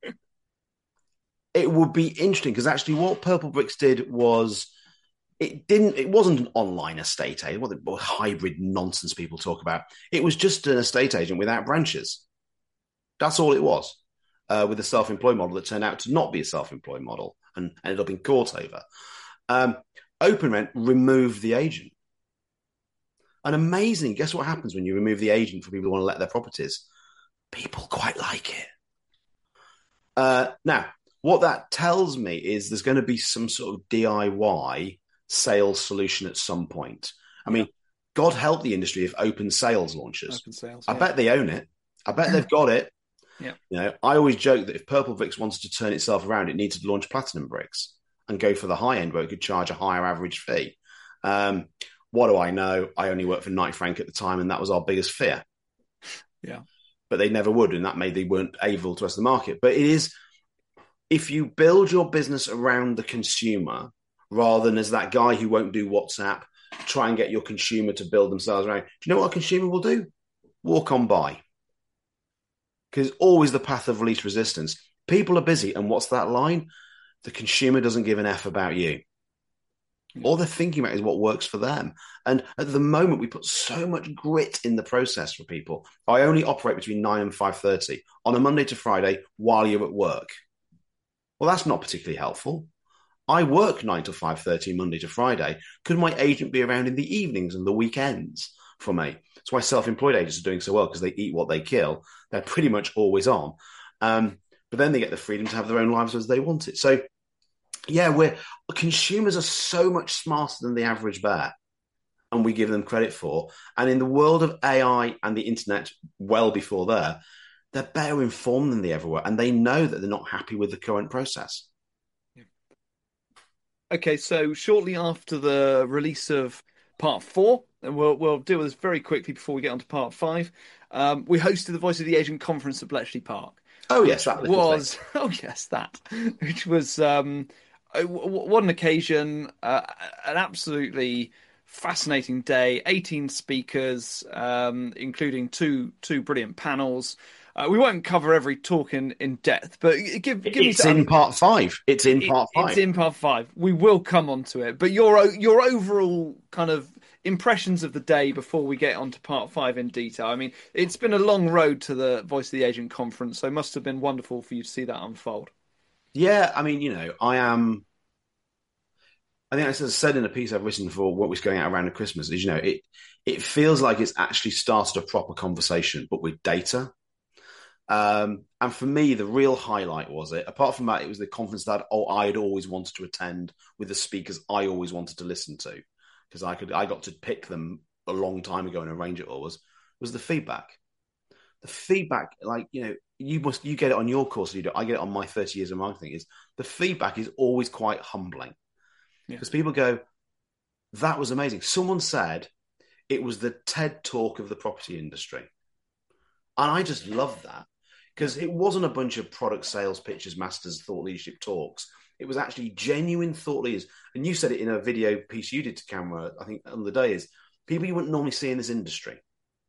it would be interesting because actually what Purple Bricks did was it didn't, it wasn't an online estate agent, what, what hybrid nonsense people talk about. It was just an estate agent without branches. That's all it was, uh, with a self-employed model that turned out to not be a self-employed model and ended up in court over. Um, Open Rent removed the agent. And amazing, guess what happens when you remove the agent for people who want to let their properties? People quite like it. Uh, now, what that tells me is there's going to be some sort of D I Y sales solution at some point. I Yeah. mean, God help the industry if Open Sales launches. Open sales. I Yeah. bet they own it. I bet they've got it. Yeah. You know, I always joke that if Purple Bricks wanted to turn itself around, it needed to launch Platinum Bricks and go for the high end where it could charge a higher average fee. Um, what do I know? I only worked for Knight Frank at the time, and that was our biggest fear. Yeah. But they never would, and that made they weren't able to rest of the market. But it is, if you build your business around the consumer rather than as that guy who won't do WhatsApp, try and get your consumer to build themselves around. Do you know what a consumer will do? Walk on by. Because it's always the path of least resistance. People are busy, and what's that line? The consumer doesn't give an F about you. Yeah. All they're thinking about is what works for them. And at the moment, we put so much grit in the process for people. I only operate between nine and five thirty on a Monday to Friday while you're at work. Well, that's not particularly helpful. I work nine to five thirty Monday to Friday. Could my agent be around in the evenings and the weekends for me? That's why self-employed agents are doing so well, because they eat what they kill. They're pretty much always on. Um, but then they get the freedom to have their own lives as they want it. So, yeah, we're consumers are so much smarter than the average bear, and we give them credit for. And in the world of A I and the internet, well before there, they're better informed than they ever were, and they know that they're not happy with the current process. Okay, so shortly after the release of part four, and we'll we'll deal with this very quickly before we get on to part five. Um, we hosted the Voice of the Agent conference at Bletchley Park. Oh yes, that little was thing. oh yes that which was um, what an occasion, uh, an absolutely fascinating day. eighteen speakers, um, including two two brilliant panels. Uh, we won't cover every talk in, in depth, but give give me It's some. in part five. It's in It, part it's five. in part five. We will come on to it, but your your overall kind of impressions of the day before we get on to part five in detail. I mean, it's been a long road to the Voice of the Agent conference, so it must have been wonderful for you to see that unfold. Yeah, I mean, you know, I am. I think, as I said in a piece I've written for what was going out around Christmas, is you know, it it feels like it's actually started a proper conversation, but with data. Um, and for me, the real highlight was it. Apart from that, it was the conference that oh, I had always wanted to attend with the speakers I always wanted to listen to because I could I got to pick them a long time ago and arrange it all. Was was the feedback. The feedback, like you know, you must you get it on your course, you do. I get it on my thirty years of marketing. Is the feedback is always quite humbling because yeah. people go, "That was amazing." Someone said it was the TED Talk of the property industry, and I just love that. Because it wasn't a bunch of product sales pitches, masters, thought leadership talks. It was actually genuine thought leaders. And you said it in a video piece you did to camera, I think, on the day, is people you wouldn't normally see in this industry.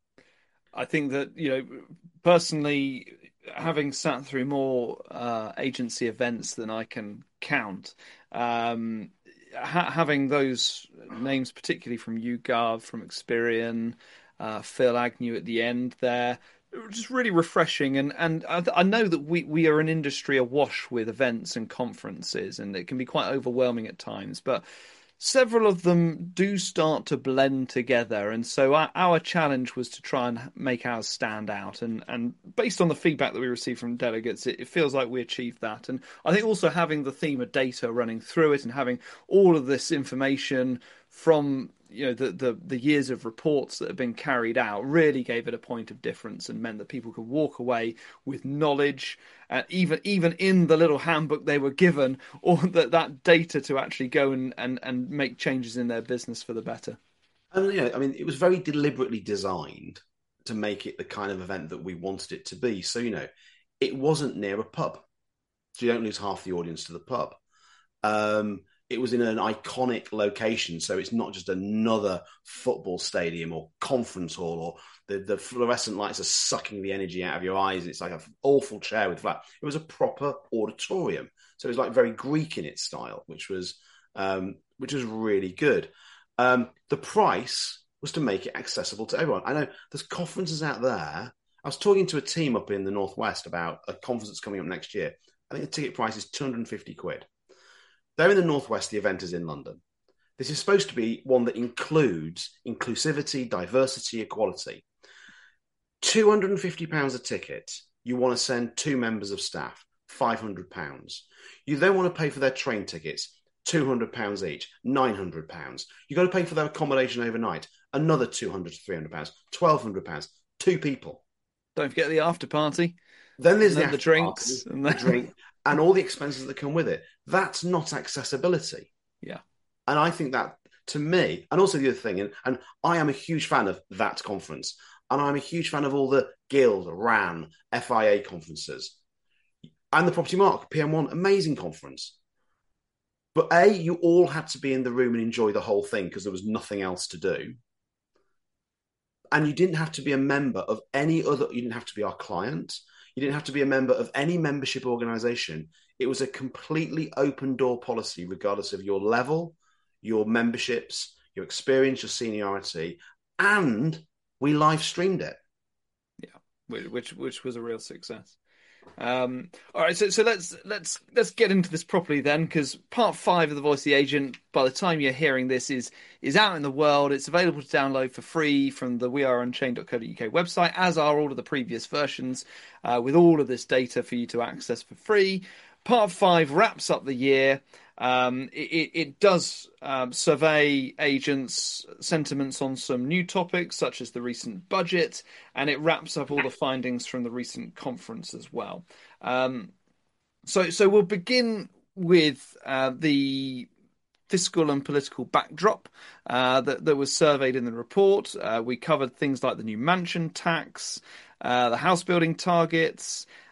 I think that, you know, personally, having sat through more uh, agency events than I can count, um, ha- having those names, particularly from YouGov, from Experian, uh, Phil Agnew at the end there, just really refreshing. And and I, I know that we, we are an industry awash with events and conferences, and it can be quite overwhelming at times. But several of them do start to blend together, and so our, our challenge was to try and make ours stand out. And and based on the feedback that we received from delegates, it, it feels like we achieved that. And I think also having the theme of data running through it and having all of this information from you know the, the the years of reports that have been carried out really gave it a point of difference and meant that people could walk away with knowledge, uh, even even in the little handbook they were given, or that that data to actually go and, and and make changes in their business for the better. And you know, I mean, it was very deliberately designed to make it the kind of event that we wanted it to be. So you know, it wasn't near a pub, so you don't lose half the audience to the pub. Um, It was in an iconic location, so it's not just another football stadium or conference hall, or the, the fluorescent lights are sucking the energy out of your eyes. It's like an awful chair with flat. It was a proper auditorium, so it was like very Greek in its style, which was um, which was really good. Um, the price was to make it accessible to everyone. I know there's conferences out there. I was talking to a team up in the Northwest about a conference that's coming up next year. I think the ticket price is two hundred fifty quid. They're in the Northwest, the event is in London. This is supposed to be one that includes inclusivity, diversity, equality. two hundred fifty pounds a ticket, you want to send two members of staff, five hundred pounds. You then want to pay for their train tickets, two hundred pounds each, nine hundred pounds. You've got to pay for their accommodation overnight, another two hundred to three hundred pounds, twelve hundred pounds, two people. Don't forget the after party. Then there's the, the drinks. Party, and the drink. And all the expenses that come with it. That's not accessibility. Yeah. And I think that, to me, and also the other thing, and, and I am a huge fan of that conference, and I'm a huge fan of all the Guild, R A N, F I A conferences, and the Property Mark, P M one, amazing conference. But A, you all had to be in the room and enjoy the whole thing because there was nothing else to do. And you didn't have to be a member of any other, you didn't have to be our client. You didn't have to be a member of any membership organization. It was a completely open door policy, regardless of your level, your memberships, your experience, your seniority, and we live streamed it. Yeah, which which was a real success. Um, all right, so so let's let's let's get into this properly then, because part five of the Voice of the Agent, by the time you're hearing this, is is out in the world. It's available to download for free from the we are unchained dot co dot uk website, as are all of the previous versions, uh, with all of this data for you to access for free. Part five wraps up the year. Um, it, it does um, survey agents' sentiments on some new topics, such as the recent budget, and it wraps up all the findings from the recent conference as well. Um, so, so we'll begin with uh, the fiscal and political backdrop uh, that, that was surveyed in the report. Uh, we covered things like the new mansion tax, uh, the house building targets,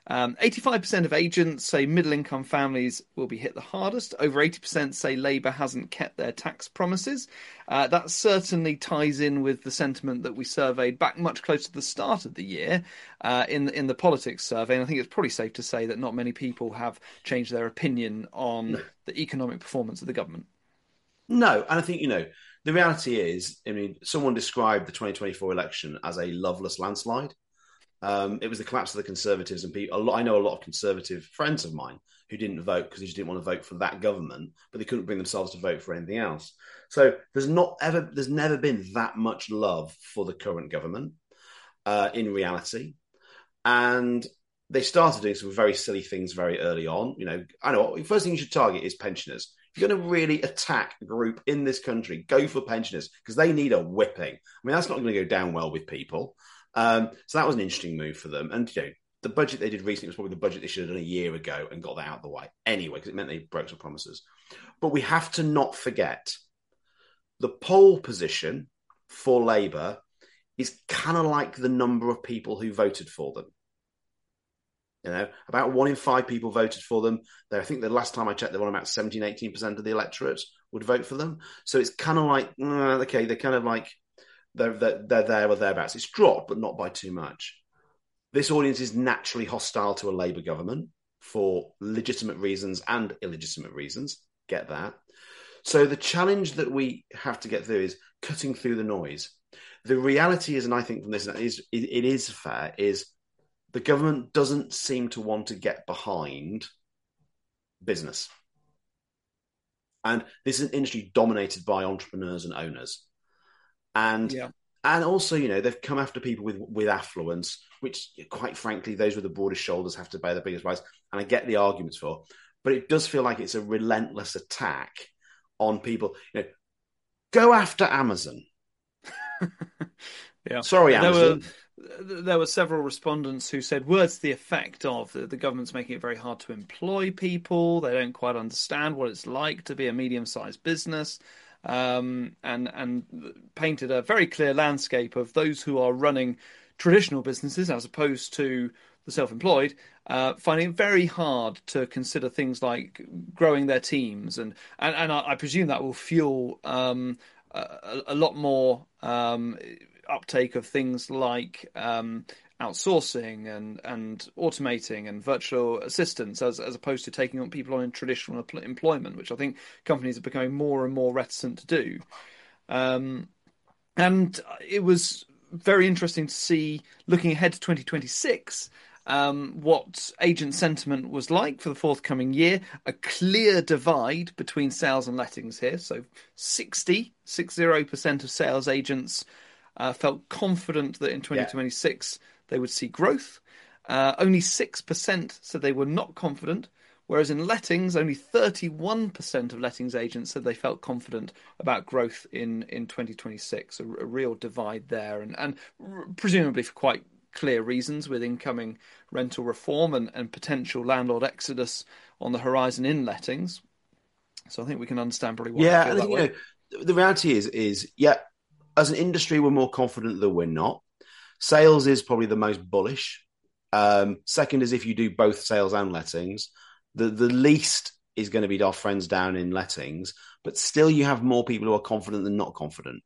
Um, eighty-five percent of agents say middle-income families will be hit the hardest. Over eighty percent say Labour hasn't kept their tax promises. Uh, that certainly ties in with the sentiment that we surveyed back much closer to the start of the year uh, in the, in the politics survey. And I think it's probably safe to say that not many people have changed their opinion on No. the economic performance of the government. No, and I think, you know, the reality is, I mean, someone described the twenty twenty-four election as a loveless landslide. Um, it was the collapse of the Conservatives, and people. A lot, I know a lot of Conservative friends of mine who didn't vote because they just didn't want to vote for that government, but they couldn't bring themselves to vote for anything else. So there's not ever, there's never been that much love for the current government uh, in reality, and they started doing some very silly things very early on. You know, I know the first thing you should target is pensioners. If you're going to really attack a group in this country, go for pensioners because they need a whipping. I mean, that's not going to go down well with people. Um, so that was an interesting move for them. And, you know, the budget they did recently was probably the budget they should have done a year ago and got that out of the way anyway, because it meant they broke some promises. But we have to not forget the poll position for Labour is kind of like the number of people who voted for them. You know, about one in five people voted for them. I think the last time I checked, they were about seventeen, eighteen percent of the electorate would vote for them. So it's kind of like, uh, okay, they're kind of like, they're, they're, they're there or thereabouts. It's dropped, but not by too much. This audience is naturally hostile to a Labour government for legitimate reasons and illegitimate reasons. Get that. So the challenge that we have to get through is cutting through the noise. The reality is, and I think from this, is it, it is fair, is the government doesn't seem to want to get behind business. And this is an industry dominated by entrepreneurs and owners. And yeah. and also, you know, they've come after people with, with affluence, which, quite frankly, those with the broadest shoulders have to pay the biggest price. And I get the arguments for. But it does feel like it's a relentless attack on people. You know, go after Amazon. yeah. Sorry, Amazon. There were, there were several respondents who said words to the effect of the, the government's making it very hard to employ people. They don't quite understand what it's like to be a medium-sized business, um, and and painted a very clear landscape of those who are running traditional businesses as opposed to the self-employed, uh, finding it very hard to consider things like growing their teams, and and, and I, I presume that will fuel um, a, a lot more um, uptake of things like um, outsourcing and and automating and virtual assistants, as as opposed to taking on people on in traditional employment, which I think companies are becoming more and more reticent to do. Um, and it was very interesting to see, looking ahead to twenty twenty-six, um, what agent sentiment was like for the forthcoming year. A clear divide between sales and lettings here. So sixty, sixty percent of sales agents uh, felt confident that in twenty twenty-six yeah. they would see growth. Uh, only six percent said they were not confident. Whereas in lettings, only thirty-one percent of lettings agents said they felt confident about growth in, in twenty twenty-six, a, a real divide there, and, and presumably for quite clear reasons, with incoming rental reform and, and potential landlord exodus on the horizon in lettings. So I think we can understand probably why yeah, they feel I think, that way. You know, the reality is, is, yeah, as an industry, we're more confident than we're not. Sales is probably the most bullish. Um, second is if you do both sales and lettings. The the least is going to be our friends down in lettings, but still you have more people who are confident than not confident.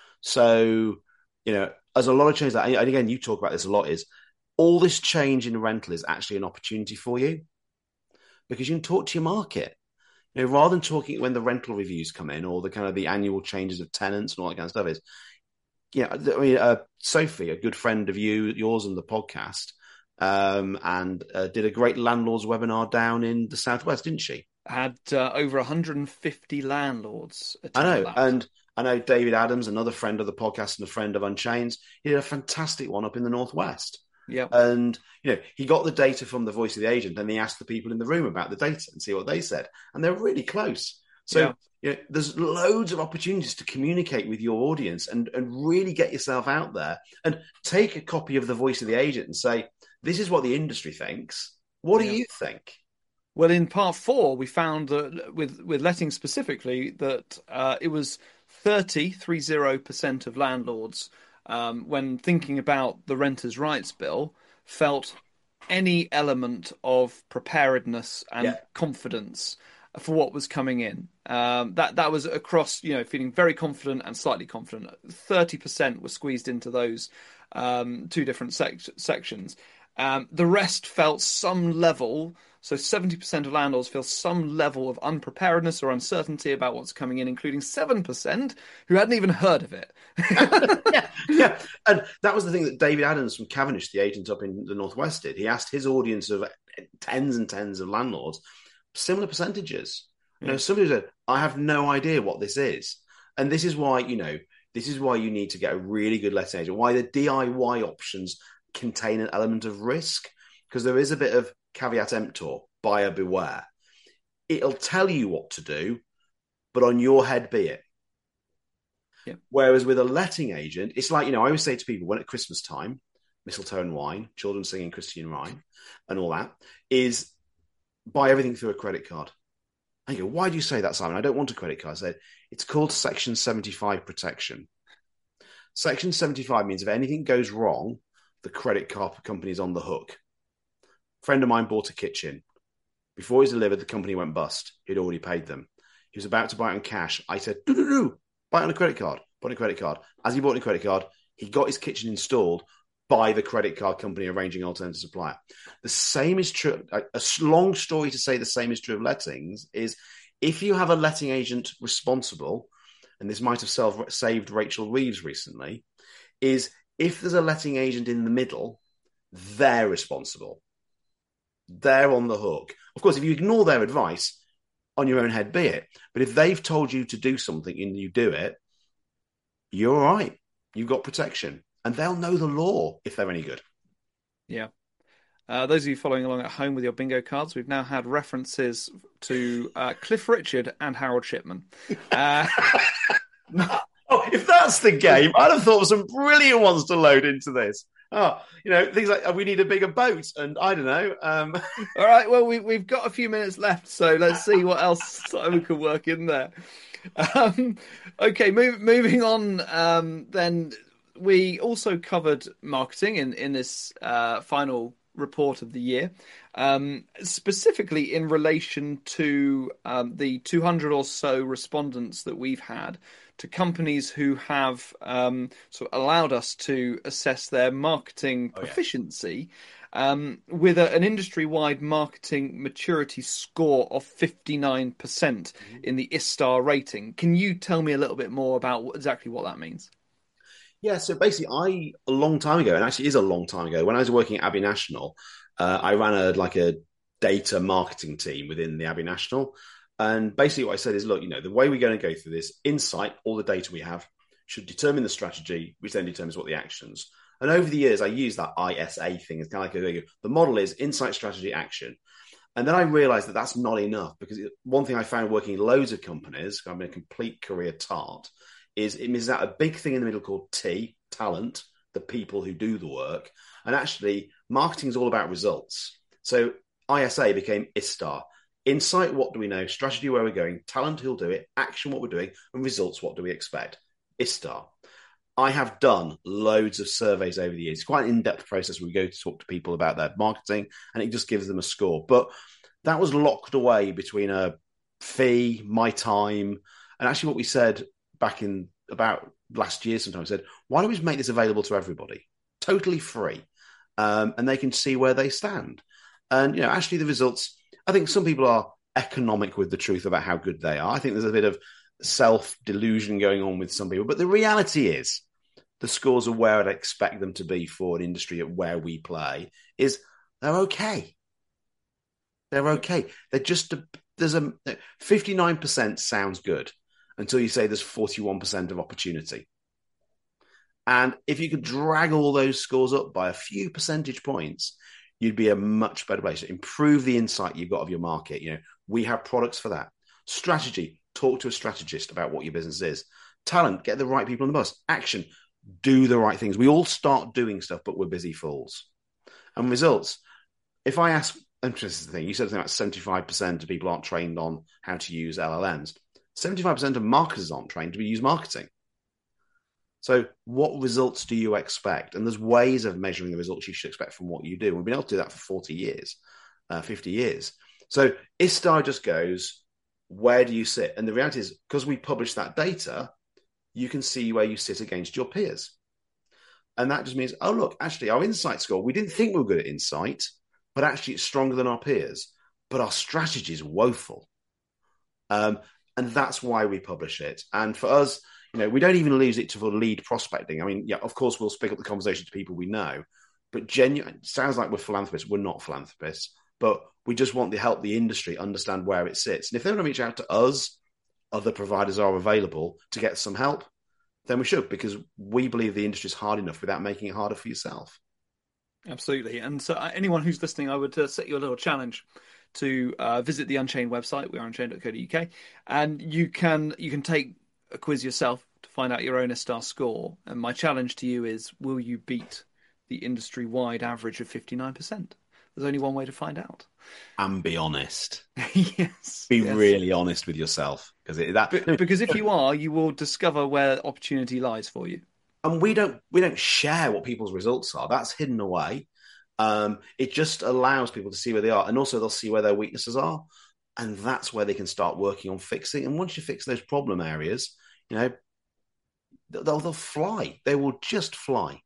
So, you know, as a lot of change that, and again, you talk about this a lot, is all this change in rental is actually an opportunity for you because you can talk to your market. You know, rather than talking when the rental reviews come in or the kind of the annual changes of tenants and all that kind of stuff is, yeah, you know, I mean, uh, Sophie, a good friend of you, yours and the podcast, Um, and uh, did a great landlords webinar down in the Southwest, didn't she? Had uh, over one hundred fifty landlords attend I know, that. and I know David Adams, another friend of the podcast and a friend of Unchained, he did a fantastic one up in the Northwest. Yeah, and you know he got the data from the voice of the agent, and he asked the people in the room about the data and see what they said, and they're really close. So yeah. You know, there's loads of opportunities to communicate with your audience and and really get yourself out there and take a copy of the voice of the agent and say, this is what the industry thinks. What do yeah. you think? Well, in part four, we found that with, with letting specifically, that uh, it was thirty, three zero percent of landlords, um, when thinking about the Renters' Rights Bill, felt any element of preparedness Yeah. and confidence for what was coming in. Um, that that was across, you know, feeling very confident and slightly confident. thirty percent was squeezed into those um, two different sec- sections. Um, the rest felt some level. So seventy percent of landlords feel some level of unpreparedness or uncertainty about what's coming in, including seven percent who hadn't even heard of it. yeah, yeah. And that was the thing that David Adams from Cavendish, the agent up in the Northwest, did. He asked his audience of tens and tens of landlords similar percentages. You know, Yeah. somebody said, I have no idea what this is. And this is why, you know, this is why you need to get a really good letting agent, why the D I Y options contain an element of risk, because there is a bit of caveat emptor, buyer beware. It'll tell you what to do, but on your head be it. Yeah. Whereas with a letting agent, it's like, you know, I always say to people when at Christmas time, mistletoe and wine, children singing Christian rhyme and all that, is buy everything through a credit card. I go, why do you say that, Simon? I don't want a credit card. I said, it's called Section seventy-five protection. Section seventy-five means if anything goes wrong, the credit card company's on the hook. A friend of mine bought a kitchen. Before he's delivered, the company went bust. He'd already paid them. He was about to buy it on cash. I said, do, do, do. Buy it on a credit card. Buy a credit card. As he bought a credit card, he got his kitchen installed by the credit card company arranging alternative supplier. The same is true. A, a long story to say the same is true of lettings is if you have a letting agent responsible, and this might have self, saved Rachel Reeves recently, is if there's a letting agent in the middle, they're responsible. They're on the hook. Of course, if you ignore their advice, on your own head be it. But if they've told you to do something and you do it, you're all right. You've got protection. And they'll know the law if they're any good. Yeah. Uh, those of you following along at home with your bingo cards, we've now had references to uh, Cliff Richard and Harold Shipman. Uh, oh, if that's the game, I'd have thought of some brilliant ones to load into this. Oh, you know, things like oh, we need a bigger boat, and I don't know. Um... All right, well, we, we've got a few minutes left, so let's see what else Simon can work in there. Um, okay, move, moving on. Um, then we also covered marketing in in this uh, final report of the year, um, specifically in relation to um, the two hundred or so respondents that we've had to companies who have um, sort of allowed us to assess their marketing Oh, yeah. proficiency um, with a, an industry-wide marketing maturity score of fifty-nine percent Mm-hmm. in the I S T A R rating. Can you tell me a little bit more about what, exactly what that means? Yeah, so basically, I a long time ago, and actually is a long time ago, when I was working at Abbey National, uh, I ran a like a data marketing team within the Abbey National, and basically what I said is, look, you know, the way we're going to go through this, insight, all the data we have, should determine the strategy, which then determines what the actions. And over the years, I used that I S A thing. It's kind of like a, the model is insight, strategy, action. And then I realized that that's not enough because one thing I found working in loads of companies, I've been a complete career tart, is it means that a big thing in the middle called T, talent, the people who do the work. And actually, marketing is all about results. So I S A became I S T A R. Insight, what do we know? Strategy, where we're going. Talent, who'll do it. Action, what we're doing. And results, what do we expect? I S T A R. I have done loads of surveys over the years. It's quite an in-depth process where we go to talk to people about their marketing and it just gives them a score. But that was locked away between a fee, my time, and actually what we said back in about last year sometime, I said, why don't we make this available to everybody? Totally free. Um, and they can see where they stand. And, you know, actually the results, I think some people are economic with the truth about how good they are. I think there's a bit of self-delusion going on with some people. But the reality is, the scores are where I'd expect them to be for an industry at where we play, is they're okay. They're okay. They're just, a, there's a, fifty-nine percent sounds good until you say there's forty-one percent of opportunity. And if you could drag all those scores up by a few percentage points, you'd be a much better place. Improve the insight you've got of your market. You know, we have products for that. Strategy, talk to a strategist about what your business is. Talent, get the right people on the bus. Action, do the right things. We all start doing stuff, but we're busy fools. And results, if I ask, and this is the thing, you said something about seventy-five percent of people aren't trained on how to use L L Ms. seventy-five percent of marketers aren't trained to use marketing. So what results do you expect? And there's ways of measuring the results you should expect from what you do. We've been able to do that for forty years, uh, fifty years. So ISTAR just goes, where do you sit? And the reality is, because we publish that data, you can see where you sit against your peers. And that just means, oh, look, actually, our insight score, we didn't think we were good at insight, but actually it's stronger than our peers. But our strategy is woeful. Um, and that's why we publish it. And for us, you know, we don't even lose it to for lead prospecting. I mean, yeah, of course, we'll pick up the conversation to people we know, but genuine, it sounds like we're philanthropists. We're not philanthropists, but we just want to help the industry understand where it sits. And if they want to reach out to us, other providers are available to get some help, then we should, because we believe the industry is hard enough without making it harder for yourself. Absolutely. And so uh, anyone who's listening, I would uh, set you a little challenge to uh, visit the Unchained website. We are unchained dot co dot uk, and you can you can take a quiz yourself to find out your own ISTAR score. And my challenge to you is, will you beat the industry-wide average of fifty-nine percent? There's only one way to find out. And be honest. Yes. Be yes. really honest with yourself. Because that Be- because if you are, you will discover where opportunity lies for you. And we don't we don't share what people's results are. That's hidden away. Um, it just allows people to see where they are. And also they'll see where their weaknesses are. And that's where they can start working on fixing. And once you fix those problem areas, you know, they'll, they'll fly. They will just fly.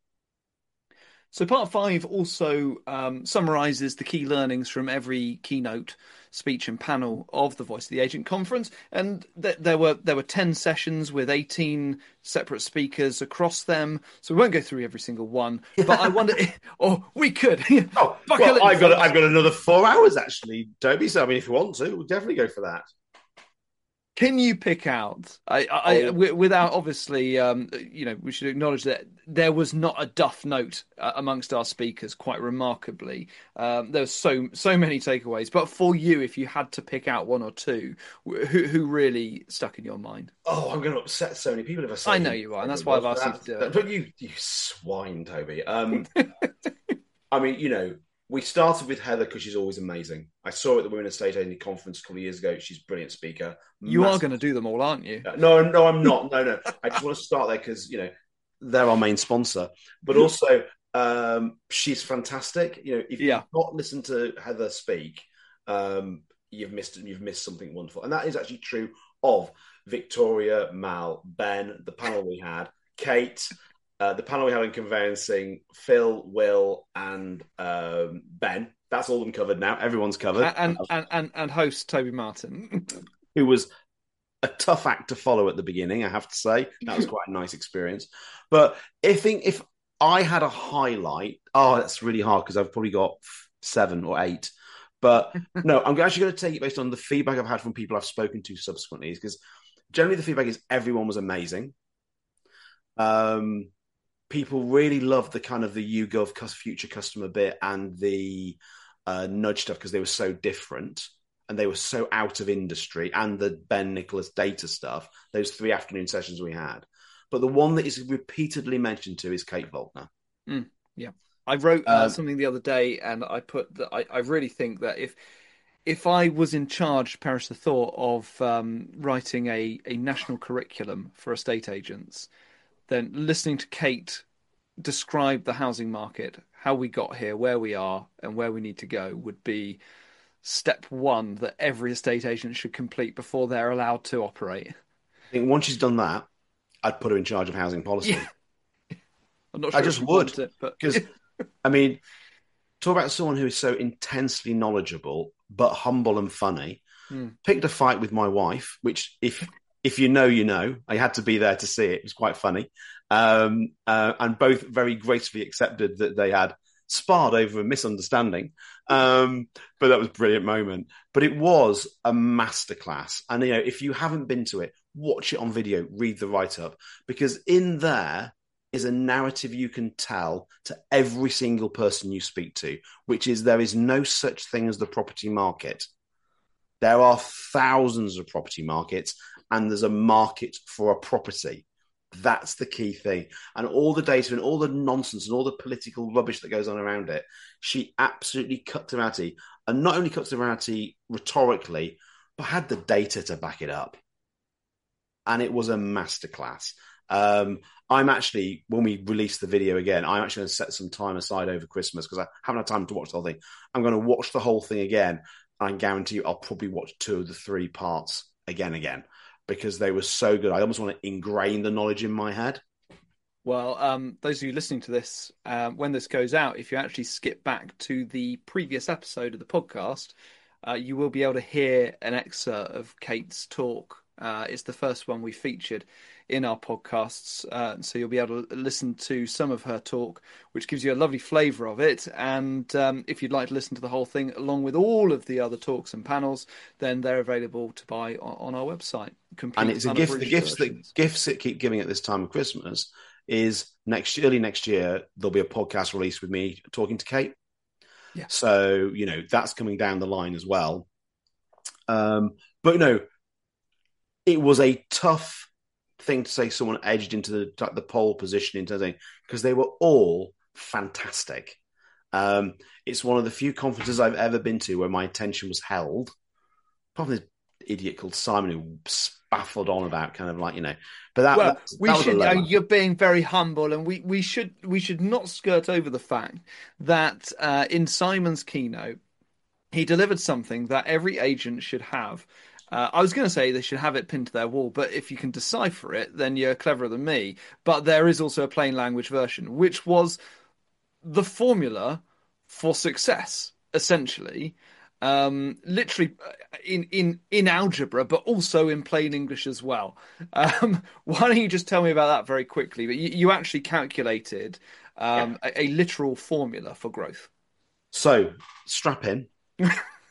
So part five also um, summarises the key learnings from every keynote speech and panel of the Voice of the Agent conference, and th- there were there were ten sessions with eighteen separate speakers across them. So we won't go through every single one, but I wonder, or we could. oh, well, I've got I've got another four hours actually, Toby. So I mean, if you want to, we'll definitely go for that. Can you pick out, I, I, oh. without obviously, um, you know, we should acknowledge that there was not a duff note uh, amongst our speakers, quite remarkably. Um, there were so so many takeaways. But for you, if you had to pick out one or two, who, who really stuck in your mind? Oh, I'm going to upset so many people if I say. I know you are, and that's why I've asked you to do it. But you, you swine, Toby. Um, I mean, you know, we started with Heather because she's always amazing. I saw her at the Women Estate Agency conference a couple of years ago. She's a brilliant speaker. You Massive. Are going to do them all, aren't you? No, no, I'm not. No, no. I just want to start there because, you know, they're our main sponsor. But also, um, she's fantastic. You know, if yeah. you've not listened to Heather speak, um, you've missed you've missed something wonderful. And that is actually true of Victoria, Mal, Ben, the panel we had, Kate, Uh, the panel we had in conveyancing, Phil, Will, and um, Ben. That's all them covered now. Everyone's covered. And and, and, and host Toby Martin. Who was a tough act to follow at the beginning, I have to say. That was quite a nice experience. But I think if I had a highlight, oh, that's really hard because I've probably got seven or eight. But no, I'm actually going to take it based on the feedback I've had from people I've spoken to subsequently, because generally the feedback is everyone was amazing. Um, people really loved the kind of the YouGov future customer bit and the uh, nudge stuff because they were so different and they were so out of industry, and the Ben Nicholas data stuff, those three afternoon sessions we had. But the one that is repeatedly mentioned to is Kate Volkner. Mm, yeah. I wrote uh, um, something the other day, and I put that I, I really think that if if I was in charge, perish the thought, of um, writing a, a national curriculum for estate agents, then listening to Kate describe the housing market, how we got here, where we are, and where we need to go would be step one that every estate agent should complete before they're allowed to operate. I think once she's done that, I'd put her in charge of housing policy. Yeah. I'm not sure I just would, because I mean, talk about someone who is so intensely knowledgeable but humble and funny. Hmm. Picked a fight with my wife, which if if you know, you know. I had to be there to see it. It was quite funny, um, uh, and both very gracefully accepted that they had sparred over a misunderstanding. Um, but that was a brilliant moment. But it was a masterclass, and you know, if you haven't been to it, watch it on video, read the write-up, because in there is a narrative you can tell to every single person you speak to, which is there is no such thing as the property market. There are thousands of property markets, and there's a market for a property. That's the key thing. And all the data and all the nonsense and all the political rubbish that goes on around it, she absolutely cut to Matty. And not only cut to Matty rhetorically, but had the data to back it up. And it was a masterclass. Um, I'm actually, when we release the video again, I'm actually going to set some time aside over Christmas because I haven't had time to watch the whole thing. I'm going to watch the whole thing again. And I guarantee you I'll probably watch two of the three parts again, again, because they were so good. I almost want to ingrain the knowledge in my head. Well, um, those of you listening to this, uh, when this goes out, if you actually skip back to the previous episode of the podcast, uh, you will be able to hear an excerpt of Kate's talk. Uh, it's the first one we featured in our podcasts, uh, so you'll be able to listen to some of her talk, which gives you a lovely flavour of it. And um, if you'd like to listen to the whole thing along with all of the other talks and panels, then they're available to buy on, on our website. Complete, and it's a gift. The gifts versions. that gifts that keep giving at this time of Christmas is next early next year there'll be a podcast release with me talking to Kate. Yeah. So you know that's coming down the line as well. Um, but you know, it was a tough thing to say someone edged into the the pole position in terms of because they were all fantastic. Um, it's one of the few conferences I've ever been to where my attention was held. Probably this idiot called Simon who baffled on about kind of like you know, but that well, that, we that should. Uh, you're being very humble, and we, we should we should not skirt over the fact that uh, in Simon's keynote, he delivered something that every agent should have. Uh, I was going to say they should have it pinned to their wall, but if you can decipher it, then you're cleverer than me. But there is also a plain language version, which was the formula for success, essentially. Um, literally in, in, in algebra, but also in plain English as well. Um, why don't you just tell me about that very quickly? But you, you actually calculated um, yeah. a, a literal formula for growth. So strap in. uh,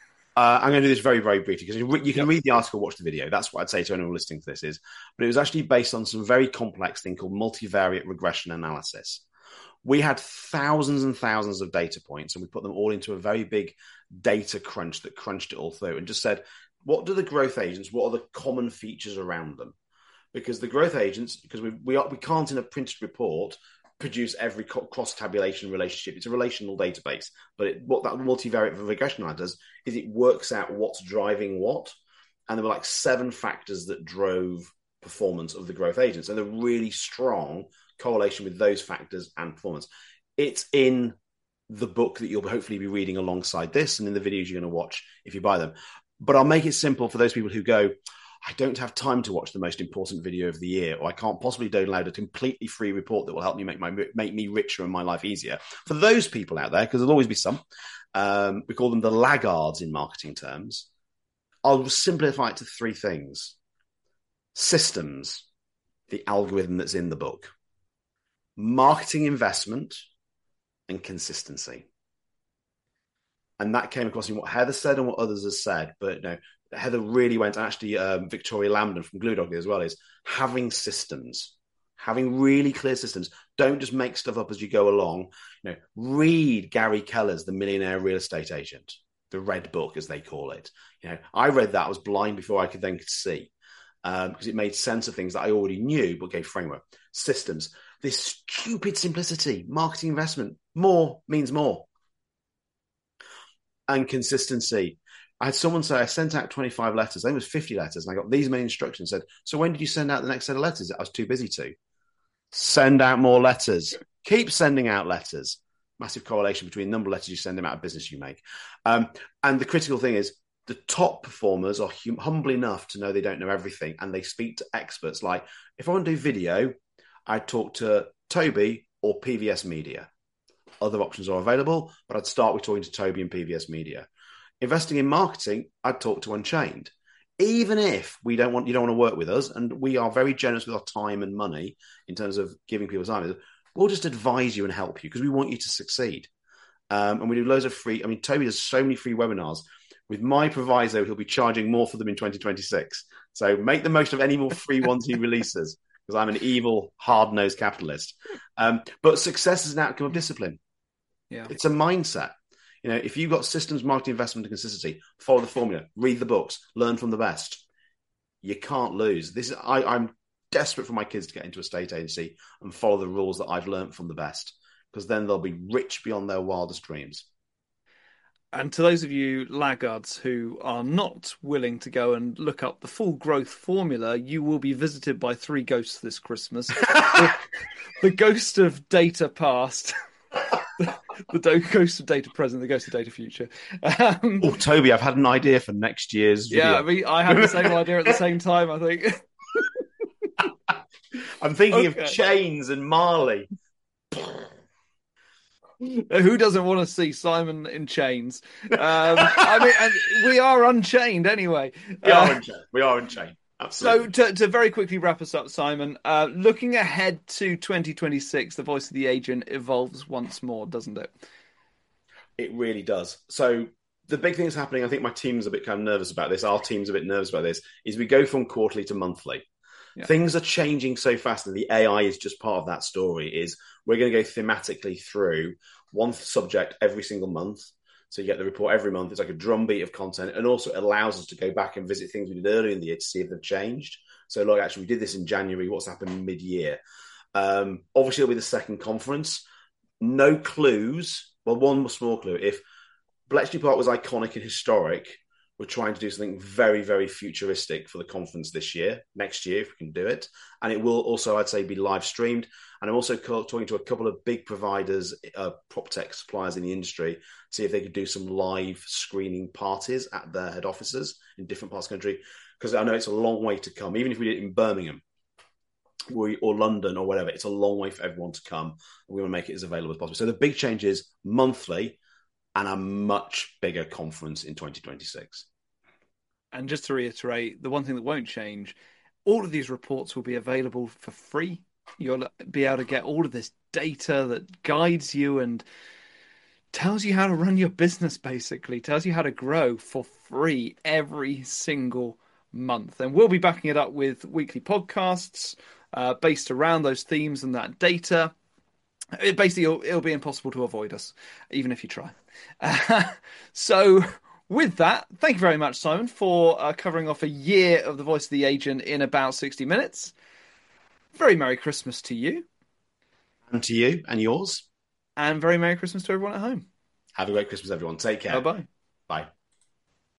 I'm going to do this very, very briefly because you, you can yep. read the article, watch the video. That's what I'd say to anyone listening to this is. But it was actually based on some very complex thing called multivariate regression analysis. We had thousands and thousands of data points and we put them all into a very big data crunch that crunched it all through and just said, what do the growth agents, what are the common features around them? Because the growth agents, because we we, are, we can't in a printed report produce every cross-tabulation relationship. It's a relational database. But it, what that multivariate regression does is it works out what's driving what. And there were like seven factors that drove performance of the growth agents. And they're really strong correlation with those factors and performance. It's in the book that you'll hopefully be reading alongside this and in the videos you're going to watch if you buy them. But I'll make it simple for those people who go, I don't have time to watch the most important video of the year, or I can't possibly download a completely free report that will help me make my make me richer and my life easier. For those people out there, because there'll always be some, um, we call them the laggards in marketing terms. I'll simplify it to three things: systems, the algorithm that's in the book, marketing investment, and consistency. And that came across in what Heather said and what others have said. But no, Heather really went, actually, um, Victoria Lambden from Glue Dog as well, is having systems, having really clear systems. Don't just make stuff up as you go along. You know, read Gary Keller's The Millionaire Real Estate Agent, the red book, as they call it. You know, I read that. I was blind before I could then see, um, because it made sense of things that I already knew, but gave framework. Systems, this stupid simplicity, marketing investment, more means more. And consistency. I had someone say, I sent out twenty-five letters. I think it was fifty letters. And I got these many instructions. Said, so when did you send out the next set of letters? I was too busy to. Send out more letters. Keep sending out letters. Massive correlation between the number of letters you send, the amount of business you make. Um, and the critical thing is the top performers are hum- humble enough to know they don't know everything. And they speak to experts. Like, if I want to do video, I'd talk to Toby or P V S Media. Other options are available, but I'd start with talking to Toby and P V S Media. Investing in marketing, I'd talk to Unchained. Even if we don't want, you don't want to work with us, and we are very generous with our time and money in terms of giving people time, we'll just advise you and help you because we want you to succeed. Um, and we do loads of free. I mean, Toby does so many free webinars. With my proviso, he'll be charging more for them in twenty twenty-six. So make the most of any more free ones he releases, because I'm an evil, hard-nosed capitalist. Um, but success is an outcome of discipline. Yeah. It's a mindset. You know, if you've got systems, marketing, investment, and consistency, follow the formula, read the books, learn from the best. You can't lose. This is I, I'm desperate for my kids to get into a state agency and follow the rules that I've learned from the best, because then they'll be rich beyond their wildest dreams. And to those of you laggards who are not willing to go and look up the full growth formula, you will be visited by three ghosts this Christmas. the, the ghost of data past, the, the ghost of data present, the ghost of data future. Um, oh, Toby, I've had an idea for next year's video. Yeah, I mean, I had the same idea at the same time, I think. I'm thinking okay. of Chains and Marley. Who doesn't want to see Simon in chains? Um, I mean, and we are unchained anyway. We are uh, unchained. We are unchained. Absolutely. So, to, to very quickly wrap us up, Simon, uh, looking ahead to twenty twenty-six, the voice of the agent evolves once more, doesn't it? It really does. So, the big thing that's happening, I think my team's a bit kind of nervous about this. Our team's a bit nervous about this, is we go from quarterly to monthly. Yeah. Things are changing so fast, and the A I is just part of that story. Is we're going to go thematically through one subject every single month. So you get the report every month. It's like a drumbeat of content, and also it allows us to go back and visit things we did earlier in the year to see if they've changed. So, look, actually, we did this in January. What's happened mid-year? Um, obviously, it'll be the second conference. No clues. Well, one small clue. If Bletchley Park was iconic and historic, we're trying to do something very, very futuristic for the conference this year, next year, if we can do it. And it will also, I'd say, be live streamed. And I'm also talking to a couple of big providers, uh, prop tech suppliers in the industry, to see if they could do some live screening parties at their head offices in different parts of the country. Because I know it's a long way to come. Even if we did it in Birmingham or, or London or whatever, it's a long way for everyone to come. And we want to make it as available as possible. So the big change is monthly and a much bigger conference in twenty twenty-six. And just to reiterate, the one thing that won't change, all of these reports will be available for free. You'll be able to get all of this data that guides you and tells you how to run your business, basically, tells you how to grow for free every single month. And we'll be backing it up with weekly podcasts uh, based around those themes and that data. It basically, it'll, it'll be impossible to avoid us, even if you try. Uh, so... With that, thank you very much, Simon, for uh, covering off a year of The Voice of the Agent in about sixty minutes. Very Merry Christmas to you. And to you and yours. And very Merry Christmas to everyone at home. Have a great Christmas, everyone. Take care. Bye-bye. Bye.